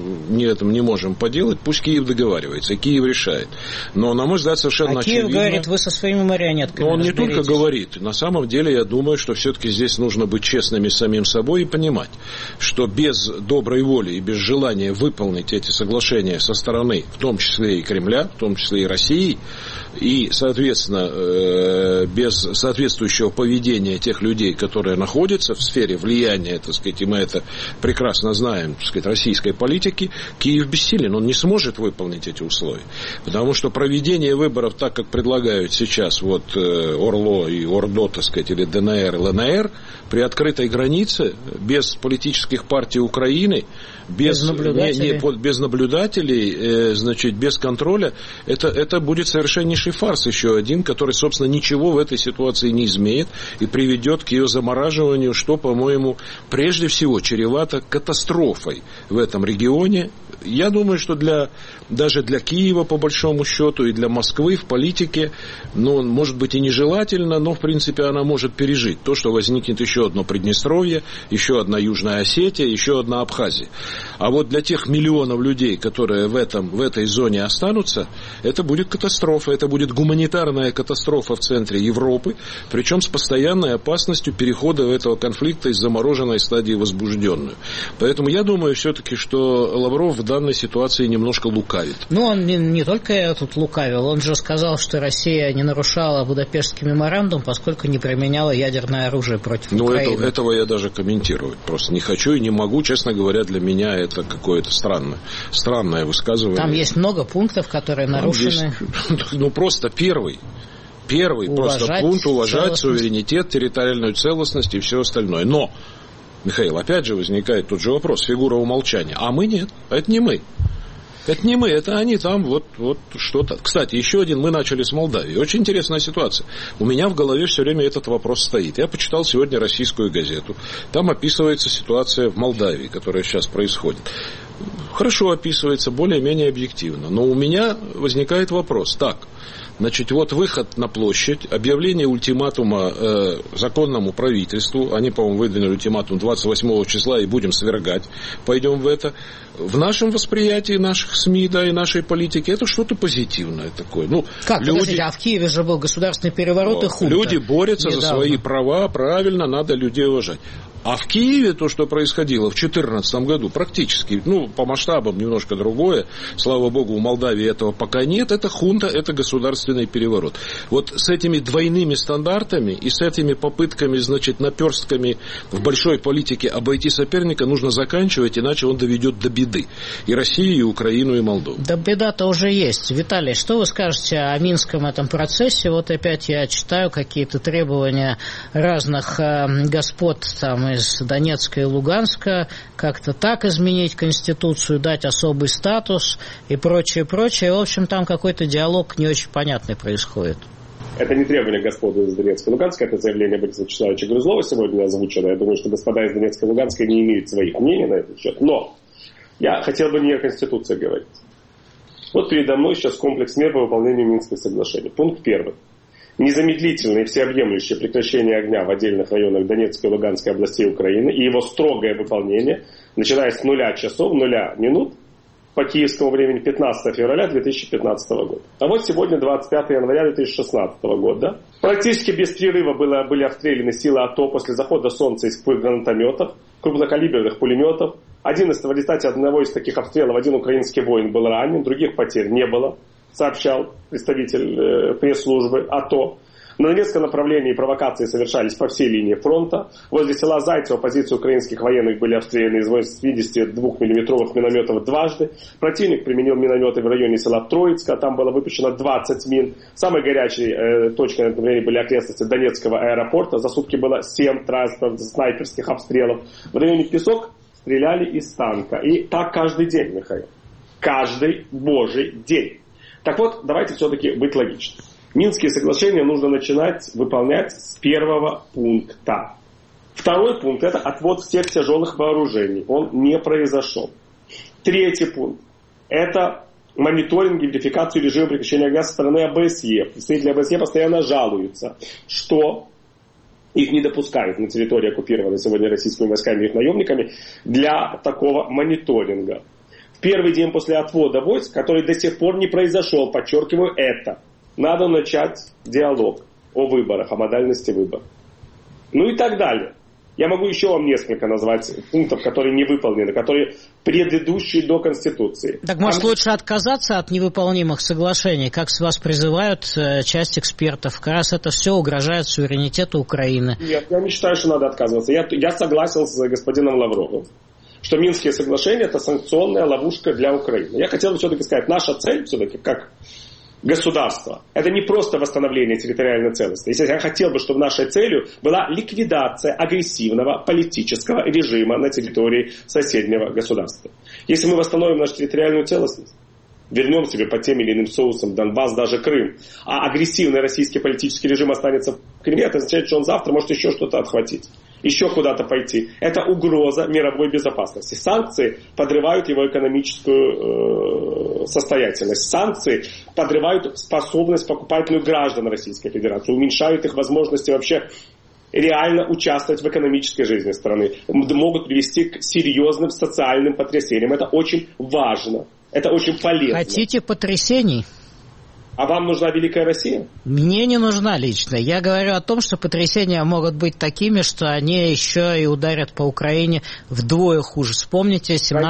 не можем поделать, пусть Киев договаривается, Киев решает. Но, на мой взгляд, совершенно очевидно... Киев говорит, вы со своими марионетками Но он не только говорит. На самом деле, я думаю, что все-таки здесь нужно быть честными с самим собой и понимать, что без доброй воли и без желания выполнить эти соглашения со стороны, в том числе и Кремля, в том числе и России, и, соответственно, без соответствующего поведения тех людей, которые находятся в сфере влияния, так сказать, и мы это прекрасно знаем, так сказать, российской политики, Киев бессилен, он не сможет выполнить эти условия. Потому что проведение выборов так, как предлагают сейчас вот ОРЛО и ОРДО, так сказать, или ДНР, ЛНР, при открытой границе, без политических партий Украины, без наблюдателей, значит, без контроля, это будет совершеннейший фарс еще один, который, собственно, ничего в этой ситуации не изменит и приведет к ее замораживанию, что, по-моему, прежде всего чревато катастрофой в этом регионе я думаю, что даже для Киева, по большому счету, и для Москвы в политике, может быть и нежелательно, но, в принципе, она может пережить то, что возникнет еще одно Приднестровье, еще одна Южная Осетия, еще одна Абхазия. А вот для тех миллионов людей, которые в этой зоне останутся, это будет катастрофа, это будет гуманитарная катастрофа в центре Европы, причем с постоянной опасностью перехода этого конфликта из замороженной стадии в возбужденную. Поэтому я думаю все-таки, что Лавров в данной ситуации немножко лукавит. Он не только тут лукавил, он же сказал, что Россия не нарушала Будапештский меморандум, поскольку не применяла ядерное оружие против Украины. Этого я даже комментировать просто не хочу и не могу. Честно говоря, для меня это какое-то странное высказывание. Там есть много пунктов, которые нарушены. Просто первый просто пункт — уважать суверенитет, территориальную целостность и все остальное. Но, Михаил, опять же возникает тот же вопрос, фигура умолчания. А мы нет, это не мы. Это не мы, это они там вот что-то. Кстати, еще один, мы начали с Молдавии. Очень интересная ситуация. У меня в голове все время этот вопрос стоит. Я почитал сегодня российскую газету. Там описывается ситуация в Молдавии, которая сейчас происходит. Хорошо описывается, более-менее объективно. Но у меня возникает вопрос. Так, значит, вот выход на площадь, объявление ультиматума законному правительству. Они, по-моему, выдвинули ультиматум 28 числа и будем свергать. Пойдем в это. В нашем восприятии наших СМИ, и нашей политики это что-то позитивное такое. Подождите, а в Киеве же был государственный переворот и хунта. Люди борются за свои права, правильно, надо людей уважать. А в Киеве то, что происходило в 2014 году, практически, по масштабам немножко другое, слава богу, в Молдавии этого пока нет, это хунта, это государственный переворот. Вот с этими двойными стандартами и с этими попытками, наперстками в большой политике обойти соперника нужно заканчивать, иначе он доведет до беды и Россию, и Украину, и Молдову. Да беда-то уже есть. Виталий, что вы скажете о Минском этом процессе? Вот опять я читаю какие-то требования разных господ там из Донецка и Луганска, как-то так изменить Конституцию, дать особый статус и прочее. В общем, там какой-то диалог не очень понятный происходит. Это не требование господа из Донецка и Луганска, это заявление Бориса Вячеславовича Грызлова сегодня озвучено. Я думаю, что господа из Донецка и Луганска не имеют своих мнений на этот счет. Но я хотел бы не о Конституции говорить. Вот передо мной сейчас комплекс мер по выполнению Минских соглашений. Пункт 1. Незамедлительное и всеобъемлющее прекращение огня в отдельных районах Донецкой и Луганской областей Украины и его строгое выполнение, начиная с 0 часов, 0 минут по киевскому времени 15 февраля 2015 года. А вот сегодня 25 января 2016 года. Практически без перерыва были обстреляны силы АТО после захода солнца из гранатометов, крупнокалиберных пулеметов. В результате одного из таких обстрелов один украинский воин был ранен, других потерь не было, сообщал представитель пресс-службы АТО. На Донецком направлении провокации совершались по всей линии фронта. Возле села Зайцево позиции украинских военных были обстреляны из 82-мм минометов дважды. Противник применил минометы в районе села Троицка. Там было выпущено 20 мин. Самой горячей точкой на этом времени были окрестности Донецкого аэропорта. За сутки было 7 снайперских обстрелов. В районе Песок стреляли из танка. И так каждый день, Михаил. Каждый божий день. Так вот, давайте все-таки быть логичными. Минские соглашения нужно начинать выполнять с первого пункта. Второй пункт – это отвод всех тяжелых вооружений. Он не произошел. Третий пункт – это мониторинг и верификацию режима прекращения огня со стороны ОБСЕ. Представители ОБСЕ постоянно жалуются, что их не допускают на территории, оккупированной сегодня российскими войсками и их наемниками, для такого мониторинга. В первый день после отвода войск, который до сих пор не произошел, подчеркиваю это, надо начать диалог о выборах, о модальности выборов. И так далее. Я могу еще вам несколько назвать пунктов, которые не выполнены, которые предыдущие до Конституции. Так может лучше отказаться от невыполнимых соглашений, как с вас призывают часть экспертов? Как раз это все угрожает суверенитету Украины. Нет, я не считаю, что надо отказываться. Я согласен с господином Лавровым, что Минские соглашения – это санкционная ловушка для Украины. Я хотел бы все-таки сказать, наша цель все-таки как государство – это не просто восстановление территориальной целостности. Я хотел бы, чтобы нашей целью была ликвидация агрессивного политического режима на территории соседнего государства. Если мы восстановим нашу территориальную целостность, вернем себе по тем или иным соусам Донбасс, даже Крым, а агрессивный российский политический режим останется в Кремле, это означает, что он завтра может еще что-то отхватить. еще куда-то пойти. Это угроза мировой безопасности. Санкции подрывают его экономическую состоятельность. Санкции подрывают способность покупательную граждан Российской Федерации, уменьшают их возможности вообще реально участвовать в экономической жизни страны, могут привести к серьезным социальным потрясениям. Это очень важно, это очень полезно. Хотите потрясений? А вам нужна Великая Россия? Мне не нужна лично. Я говорю о том, что потрясения могут быть такими, что они еще и ударят по Украине вдвое хуже. Вспомните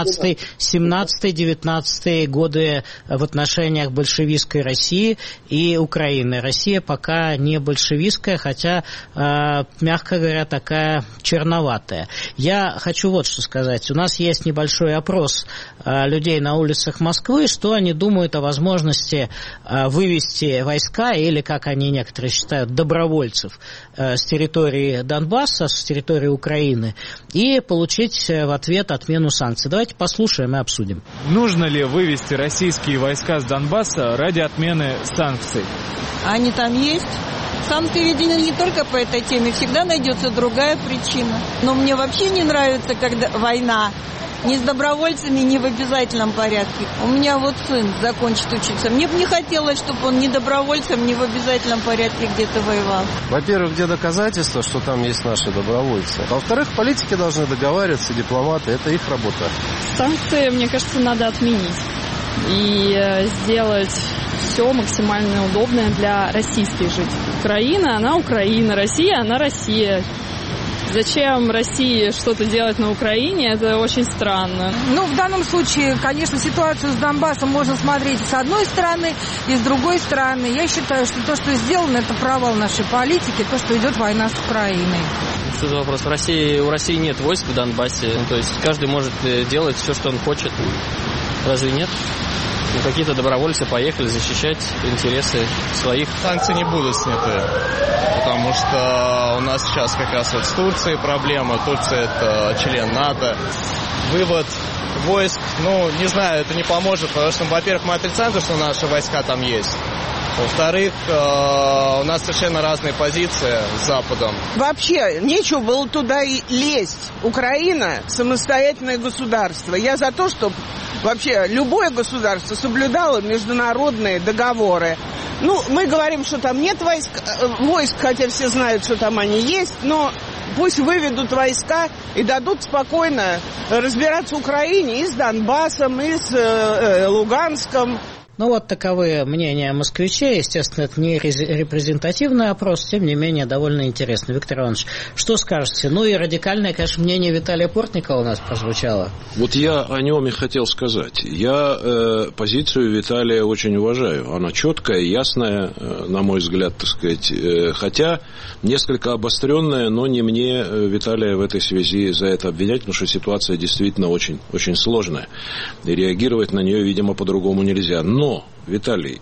17-19 годы в отношениях большевистской России и Украины. Россия пока не большевистская, хотя, мягко говоря, такая черноватая. Я хочу вот что сказать. У нас есть небольшой опрос людей на улицах Москвы, что они думают о возможности вывести войска, или, как они некоторые считают, добровольцев с территории Донбасса, с территории Украины, и получить в ответ отмену санкций. Давайте послушаем и обсудим. Нужно ли вывести российские войска с Донбасса ради отмены санкций? Они там есть. Санкции введены не только по этой теме, всегда найдется другая причина. Но мне вообще не нравится, когда война ни с добровольцами, ни в обязательном порядке. У меня вот сын закончит учиться. Мне бы не хотелось, чтобы он ни добровольцем, ни в обязательном порядке где-то воевал. Во-первых, где доказательства, что там есть наши добровольцы? А во-вторых, политики должны договариваться, дипломаты, это их работа. Санкции, мне кажется, надо отменить и сделать все максимально удобное для российских жителей. Украина, она Украина, Россия, она Россия. Зачем России что-то делать на Украине, это очень странно. В данном случае, конечно, ситуацию с Донбассом можно смотреть с одной стороны и с другой стороны. Я считаю, что то, что сделано, это провал нашей политики, то, что идет война с Украиной. Что за вопрос? У России нет войск в Донбассе, то есть каждый может делать все, что он хочет. Разве нет? Какие-то добровольцы поехали защищать интересы своих. Санкции не будут сняты, потому что у нас сейчас как раз вот с Турцией проблема. Турция – это член НАТО. Вывод войск, не знаю, это не поможет, потому что, во-первых, мы отрицаем то, что наши войска там есть. Во-вторых, у нас совершенно разные позиции с Западом. Вообще, нечего было туда и лезть. Украина – самостоятельное государство. Я за то, чтобы вообще любое государство соблюдало международные договоры. Мы говорим, что там нет войск, хотя все знают, что там они есть, но пусть выведут войска и дадут спокойно разбираться Украине и с Донбассом, и с Луганском. Вот таковы мнения москвичей. Естественно, это не репрезентативный опрос, тем не менее, довольно интересно. Виктор Иванович, что скажете? И радикальное, конечно, мнение Виталия Портникова у нас прозвучало. Вот я о нем и хотел сказать. Я позицию Виталия очень уважаю. Она четкая, ясная, на мой взгляд, так сказать, хотя несколько обостренная, но не мне Виталия в этой связи за это обвинять, потому что ситуация действительно очень, очень сложная. И реагировать на нее, видимо, по-другому нельзя. Но, Виталий,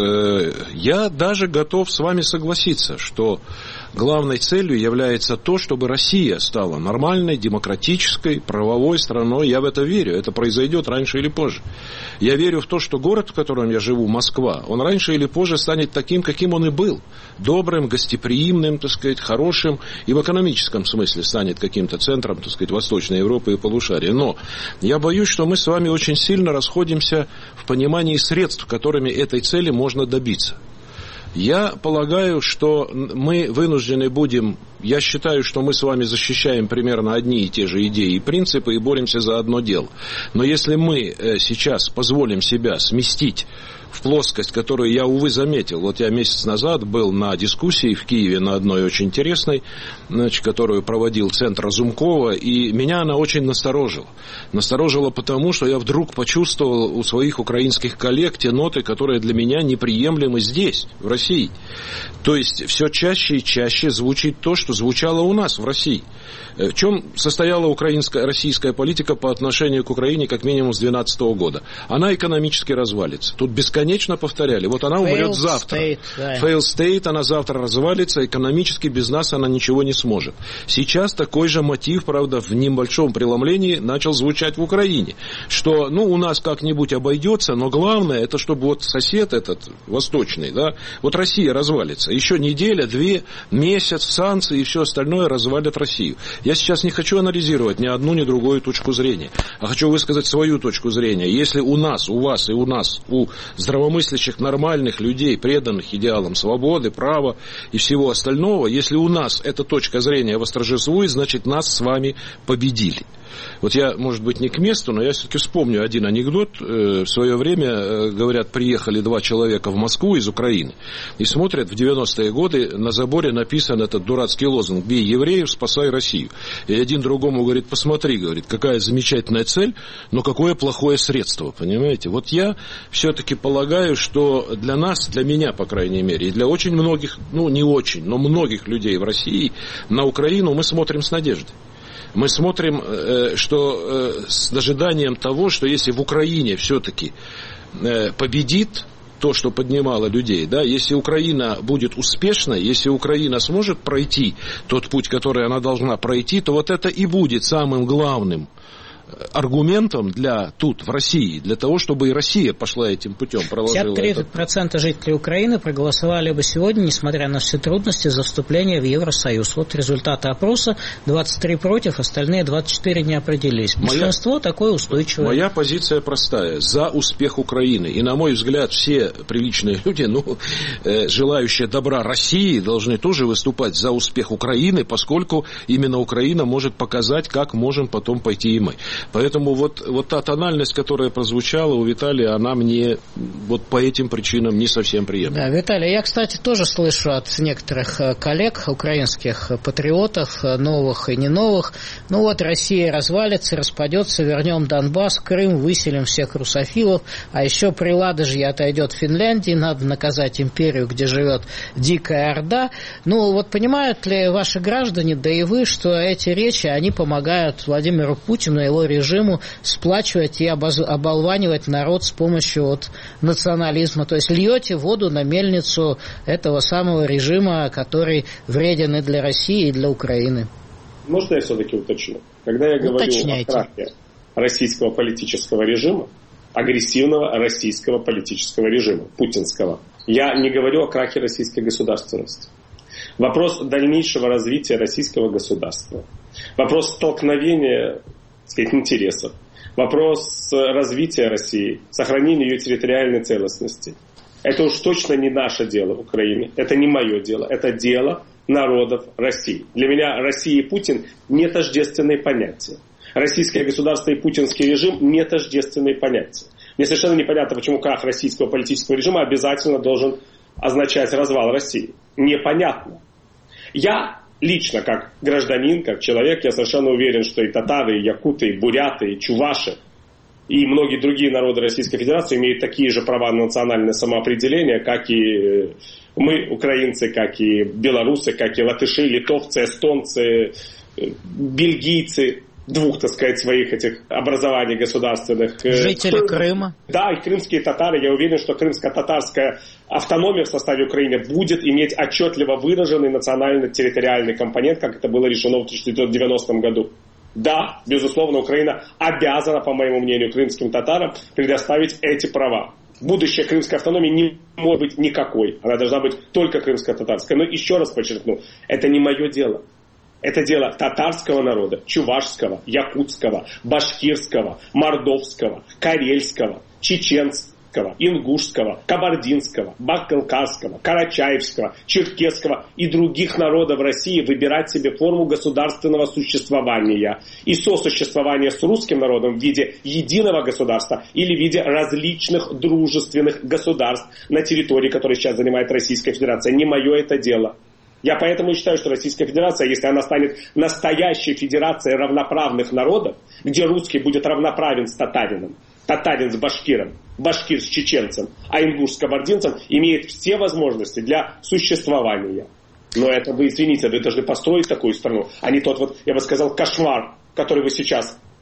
я даже готов с вами согласиться, что главной целью является то, чтобы Россия стала нормальной, демократической, правовой страной. Я в это верю. Это произойдет раньше или позже. Я верю в то, что город, в котором я живу, Москва, он раньше или позже станет таким, каким он и был. Добрым, гостеприимным, так сказать, хорошим. И в экономическом смысле станет каким-то центром, так сказать, Восточной Европы и полушария. Но я боюсь, что мы с вами очень сильно расходимся в понимании средств, которыми этой цели можно добиться. Я полагаю, что мы вынуждены будем, я считаю, что мы с вами защищаем примерно одни и те же идеи и принципы и боремся за одно дело. Но если мы сейчас позволим себя сместить в плоскость, которую я, увы, заметил. Я месяц назад был на дискуссии в Киеве на одной очень интересной, которую проводил Центр Разумкова, и меня она очень насторожила. Насторожила потому, что я вдруг почувствовал у своих украинских коллег те ноты, которые для меня неприемлемы здесь, в России. То есть все чаще и чаще звучит то, что звучало у нас в России. В чем состояла российская политика по отношению к Украине как минимум с 2012 года? Она экономически развалится. Тут бесконечно бесконечно повторяли. Вот она умрет завтра. Failed state, она завтра развалится, экономически без нас она ничего не сможет. Сейчас такой же мотив, правда, в небольшом преломлении начал звучать в Украине, что, у нас как-нибудь обойдется, но главное, это чтобы вот сосед этот восточный, да, вот Россия развалится. Еще неделя, 2, месяц, санкции и все остальное развалят Россию. Я сейчас не хочу анализировать ни одну, ни другую точку зрения, а хочу высказать свою точку зрения. Если у нас, у вас и у нас, у здравомыслящих, нормальных людей, преданных идеалам свободы, права и всего остального, если у нас эта точка зрения восторжествует, значит, нас с вами победили. Вот я, может быть, не к месту, но я все-таки вспомню один анекдот. В свое время, говорят, приехали 2 человека в Москву из Украины и смотрят, в 90-е годы на заборе написан этот дурацкий лозунг «Бей евреев, спасай Россию». И один другому говорит: посмотри, говорит, какая замечательная цель, но какое плохое средство, понимаете? Вот я все-таки полагаю, что для нас, для меня, по крайней мере, и для очень многих, не очень, но многих людей в России, на Украину мы смотрим с надеждой. Мы смотрим, что с ожиданием того, что если в Украине все-таки победит то, что поднимало людей, да, если Украина будет успешной, если Украина сможет пройти тот путь, который она должна пройти, то вот это и будет самым главным аргументом тут, в России, для того, чтобы и Россия пошла этим путем, проложила 53% жителей Украины проголосовали бы сегодня, несмотря на все трудности, за вступление в Евросоюз. Вот результаты опроса: 23 против, остальные 24 не определились. Большинство такое устойчивое. Моя позиция простая: за успех Украины. И, на мой взгляд, все приличные люди, желающие добра России, должны тоже выступать за успех Украины, поскольку именно Украина может показать, как можем потом пойти и мы. Поэтому вот та тональность, которая прозвучала у Виталия, она мне вот по этим причинам не совсем приемлема. Да, Виталий, я, кстати, тоже слышу от некоторых коллег, украинских патриотов, новых и не новых: Россия развалится, распадется, вернем Донбасс, Крым, выселим всех русофилов, а еще при Ладожье отойдет Финляндия, надо наказать империю, где живет дикая орда. Понимают ли ваши граждане, да и вы, что эти речи, они помогают Владимиру Путину и его режиму сплачивать и оболванивать народ с помощью национализма? То есть льете воду на мельницу этого самого режима, который вреден и для России, и для Украины. Можно я все-таки уточню? Когда я говорю о крахе российского политического режима, агрессивного российского политического режима, путинского, я не говорю о крахе российской государственности. Вопрос дальнейшего развития российского государства, вопрос столкновения интересов, вопрос развития России, сохранения ее территориальной целостности. Это уж точно не наше дело в Украине, это не мое дело, это дело народов России. Для меня Россия и Путин не тождественные понятия. Российское государство и путинский режим не тождественные понятия. Мне совершенно непонятно, почему крах российского политического режима обязательно должен означать развал России. Непонятно. Я лично, как гражданин, как человек, я совершенно уверен, что и татары, и якуты, и буряты, и чуваши, и многие другие народы Российской Федерации имеют такие же права на национальное самоопределение, как и мы, украинцы, как и белорусы, как и латыши, литовцы, эстонцы, бельгийцы, двух, своих этих образований государственных. Жители Крыма. Да, и крымские татары. Я уверен, что крымско-татарская автономия в составе Украины будет иметь отчетливо выраженный национально-территориальный компонент, как это было решено в 1990 году. Да, безусловно, Украина обязана, по моему мнению, крымским татарам предоставить эти права. Будущее крымской автономии не может быть никакой. Она должна быть только крымско-татарская. Но еще раз подчеркну, это не мое дело. Это дело татарского народа, чувашского, якутского, башкирского, мордовского, карельского, чеченского, ингушского, кабардинского, бакалкарского, карачаевского, черкесского и других народов России выбирать себе форму государственного существования и сосуществования с русским народом в виде единого государства или в виде различных дружественных государств на территории, которые сейчас занимает Российская Федерация. Не мое это дело. Я поэтому считаю, что Российская Федерация, если она станет настоящей федерацией равноправных народов, где русский будет равноправен с татарином, татарин с башкиром, башкир с чеченцем, а ингуш с кабардинцем, имеет все возможности для существования. Но это вы, извините, вы должны построить такую страну, а не тот я бы сказал, кошмар, который вы сейчас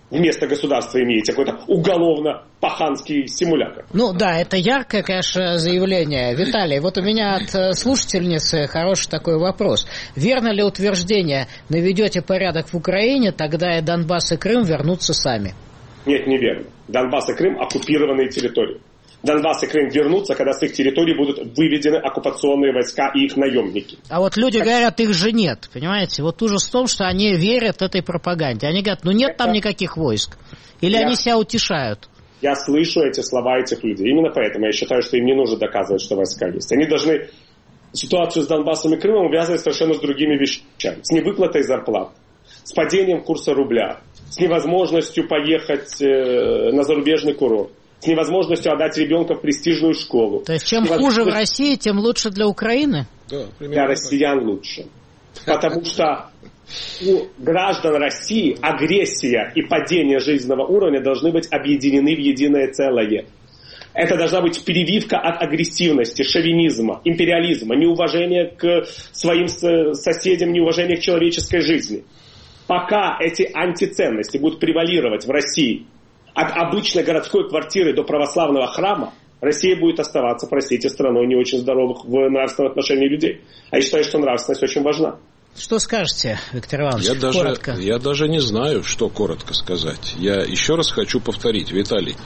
вместо государства имеете какой-то уголовно-паханский симулятор. Ну да, это яркое, конечно, заявление. Виталий, вот у меня от слушательницы хороший такой вопрос. Верно ли утверждение: наведете порядок в Украине, тогда и Донбасс, и Крым вернутся сами? Нет, неверно. Донбасс и Крым – оккупированные территории. Донбасс и Крым вернутся, когда с их территорий будут выведены оккупационные войска и их наемники. А вот люди говорят, их же нет, понимаете? Вот ужас в том, что они верят этой пропаганде. Они говорят, ну нет там никаких войск. Или они себя утешают. Я слышу эти слова этих людей. Именно поэтому я считаю, что им не нужно доказывать, что войска есть. Они должны ситуацию с Донбассом и Крымом увязывать совершенно с другими вещами. С невыплатой зарплат, с падением курса рубля, с невозможностью поехать на зарубежный курорт, с невозможностью отдать ребенка в престижную школу. То есть чем хуже в России, тем лучше для Украины? Да, для россиян лучше. Потому что у граждан России агрессия и падение жизненного уровня должны быть объединены в единое целое. Это должна быть перевивка от агрессивности, шовинизма, империализма, неуважения к своим соседям, неуважения к человеческой жизни. Пока эти антиценности будут превалировать в России от обычной городской квартиры до православного храма, Россия будет оставаться, простите, страной не очень здоровых в нравственном отношении людей. А я считаю, что нравственность очень важна. Что скажете, Виктор Иванович, коротко? Я даже не знаю, что коротко сказать. Я еще раз хочу повторить, Виталий.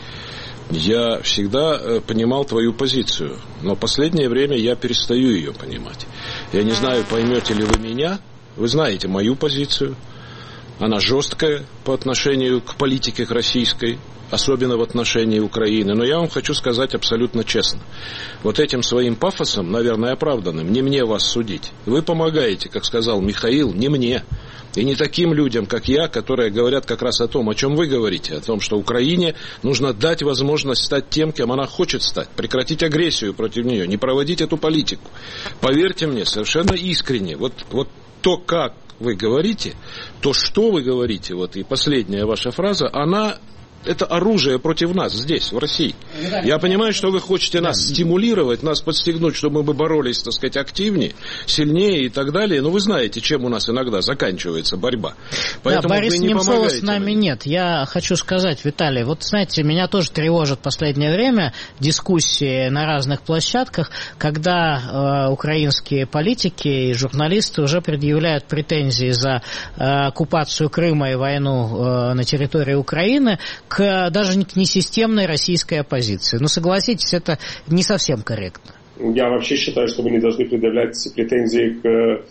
Я всегда понимал твою позицию, но в последнее время я перестаю ее понимать. Я не знаю, поймете ли вы меня. Вы знаете мою позицию. Она жесткая по отношению к политике российской, особенно в отношении Украины. Но я вам хочу сказать абсолютно честно. Вот этим своим пафосом, наверное, оправданным, не мне вас судить. Вы помогаете, как сказал Михаил, не мне. И не таким людям, как я, которые говорят как раз о том, о чем вы говорите. О том, что Украине нужно дать возможность стать тем, кем она хочет стать. Прекратить агрессию против нее, не проводить эту политику. Поверьте мне, совершенно искренне. Вот то, как вы говорите, то, что вы говорите, вот и последняя ваша фраза, это оружие против нас здесь, в России. Я понимаю, что вы хотите нас стимулировать, нас подстегнуть, чтобы мы боролись, так сказать, активнее, сильнее и так далее. Но вы знаете, чем у нас иногда заканчивается борьба. Поэтому да, Борис вы не Немцова помогаете с нами нет. Я хочу сказать, Виталий, вот знаете, меня тоже тревожит в последнее время дискуссии на разных площадках, когда украинские политики и журналисты уже предъявляют претензии за оккупацию Крыма и войну на территории Украины даже к несистемной российской оппозиции. Но согласитесь, это не совсем корректно. Я вообще считаю, что вы не должны предъявлять претензии к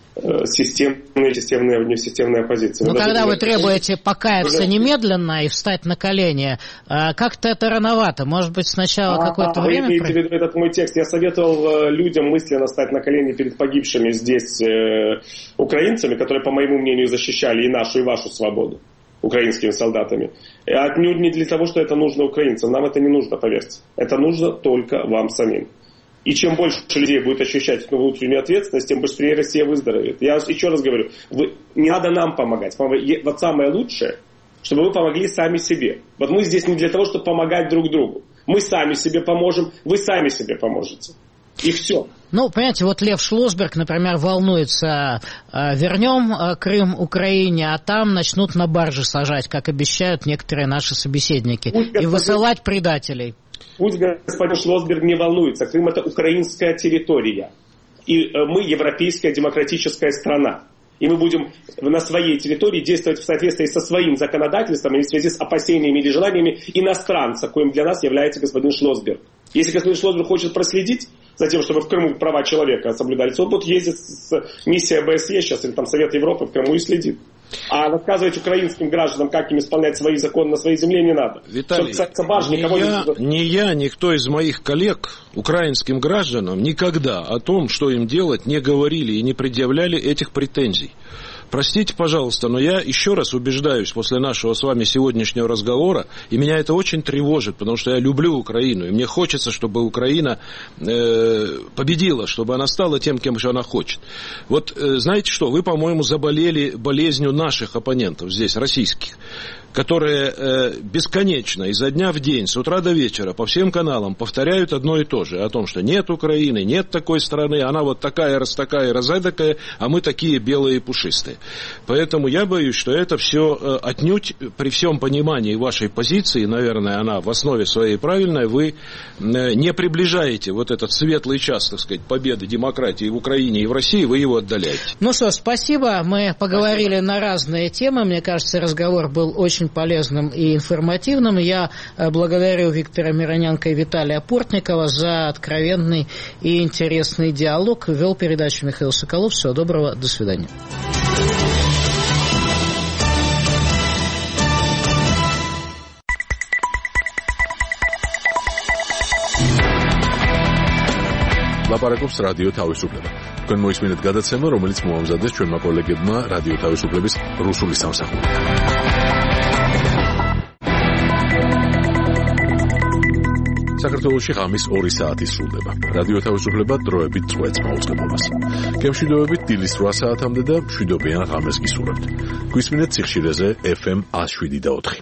системной, внесистемной оппозиции. Но когда вы требуете покаяться немедленно и встать на колени, как-то это рановато. Может быть, сначала какое-то время... Вы имеете в виду этот мой текст? Я советовал людям мысленно стать на колени перед погибшими здесь украинцами, которые, по моему мнению, защищали и нашу, и вашу свободу. Украинскими солдатами. Отнюдь не для того, что это нужно украинцам. Нам это не нужно, поверьте. Это нужно только вам самим. И чем больше людей будет ощущать эту внутреннюю ответственность, тем быстрее Россия выздоровеет. Я еще раз говорю, не надо нам помогать. Вот самое лучшее, чтобы вы помогли сами себе. Вот мы здесь не для того, чтобы помогать друг другу. Мы сами себе поможем, вы сами себе поможете. И все. Ну, понимаете, вот Лев Шлосберг, например, волнуется, вернем Крым Украине, а там начнут на баржи сажать, как обещают некоторые наши собеседники, и высылать предателей. Пусть господин Шлосберг не волнуется. Крым – это украинская территория. И мы европейская демократическая страна. И мы будем на своей территории действовать в соответствии со своим законодательством и в связи с опасениями или желаниями иностранца, коим для нас является господин Шлосберг. Если господин Шлосберг хочет проследить за тем, чтобы в Крыму права человека соблюдались, он будет ездить с миссией ОБСЕ сейчас, или там Совет Европы в Крыму и следит. А рассказывать украинским гражданам, как им исполнять свои законы на своей земле, не надо. Виталий, ни я, никто из моих коллег украинским гражданам никогда о том, что им делать, не говорили и не предъявляли этих претензий. Простите, пожалуйста, но я еще раз убеждаюсь после нашего с вами сегодняшнего разговора, и меня это очень тревожит, потому что я люблю Украину, и мне хочется, чтобы Украина победила, чтобы она стала тем, кем же она хочет. Вот знаете что, вы, по-моему, заболели болезнью наших оппонентов здесь, российских. которые бесконечно, изо дня в день, с утра до вечера, по всем каналам повторяют одно и то же, о том, что нет Украины, нет такой страны, она вот такая, раз такая, раз эдакая, а мы такие белые и пушистые. Поэтому я боюсь, что это все отнюдь, при всем понимании вашей позиции, наверное, она в основе своей правильная, вы не приближаете вот этот светлый час, так сказать, победы демократии в Украине и в России, вы его отдаляете. Ну что, спасибо, мы поговорили на разные темы, мне кажется, разговор был очень полезным и информативным. Я благодарю Виктора Мироненко и Виталия Портникова за откровенный и интересный диалог. Вел передачу Михаил Соколов. Всего доброго, до свидания. ლაპარაკობს რადიო თავისუფლება. თქვენ მოისმინეთ გადაცემა, რომელიც მოამზადეს ჩვენმა კოლეგებმა რადიო თავისუფლების რუსული სამსახურიდან. საქართველოში ღამის 2 საათი სრულდება. რადიო თავისუფლება დროებით წვეთს მაუწყებლობას. გემშვიდობებით დილის 8 საათამდე და მშვიდობიან ღამეს გისურვებთ. გვისმინეთ სიხშირეზე FM 107.4.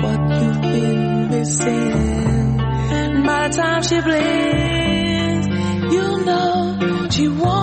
By the time she blinks, you want.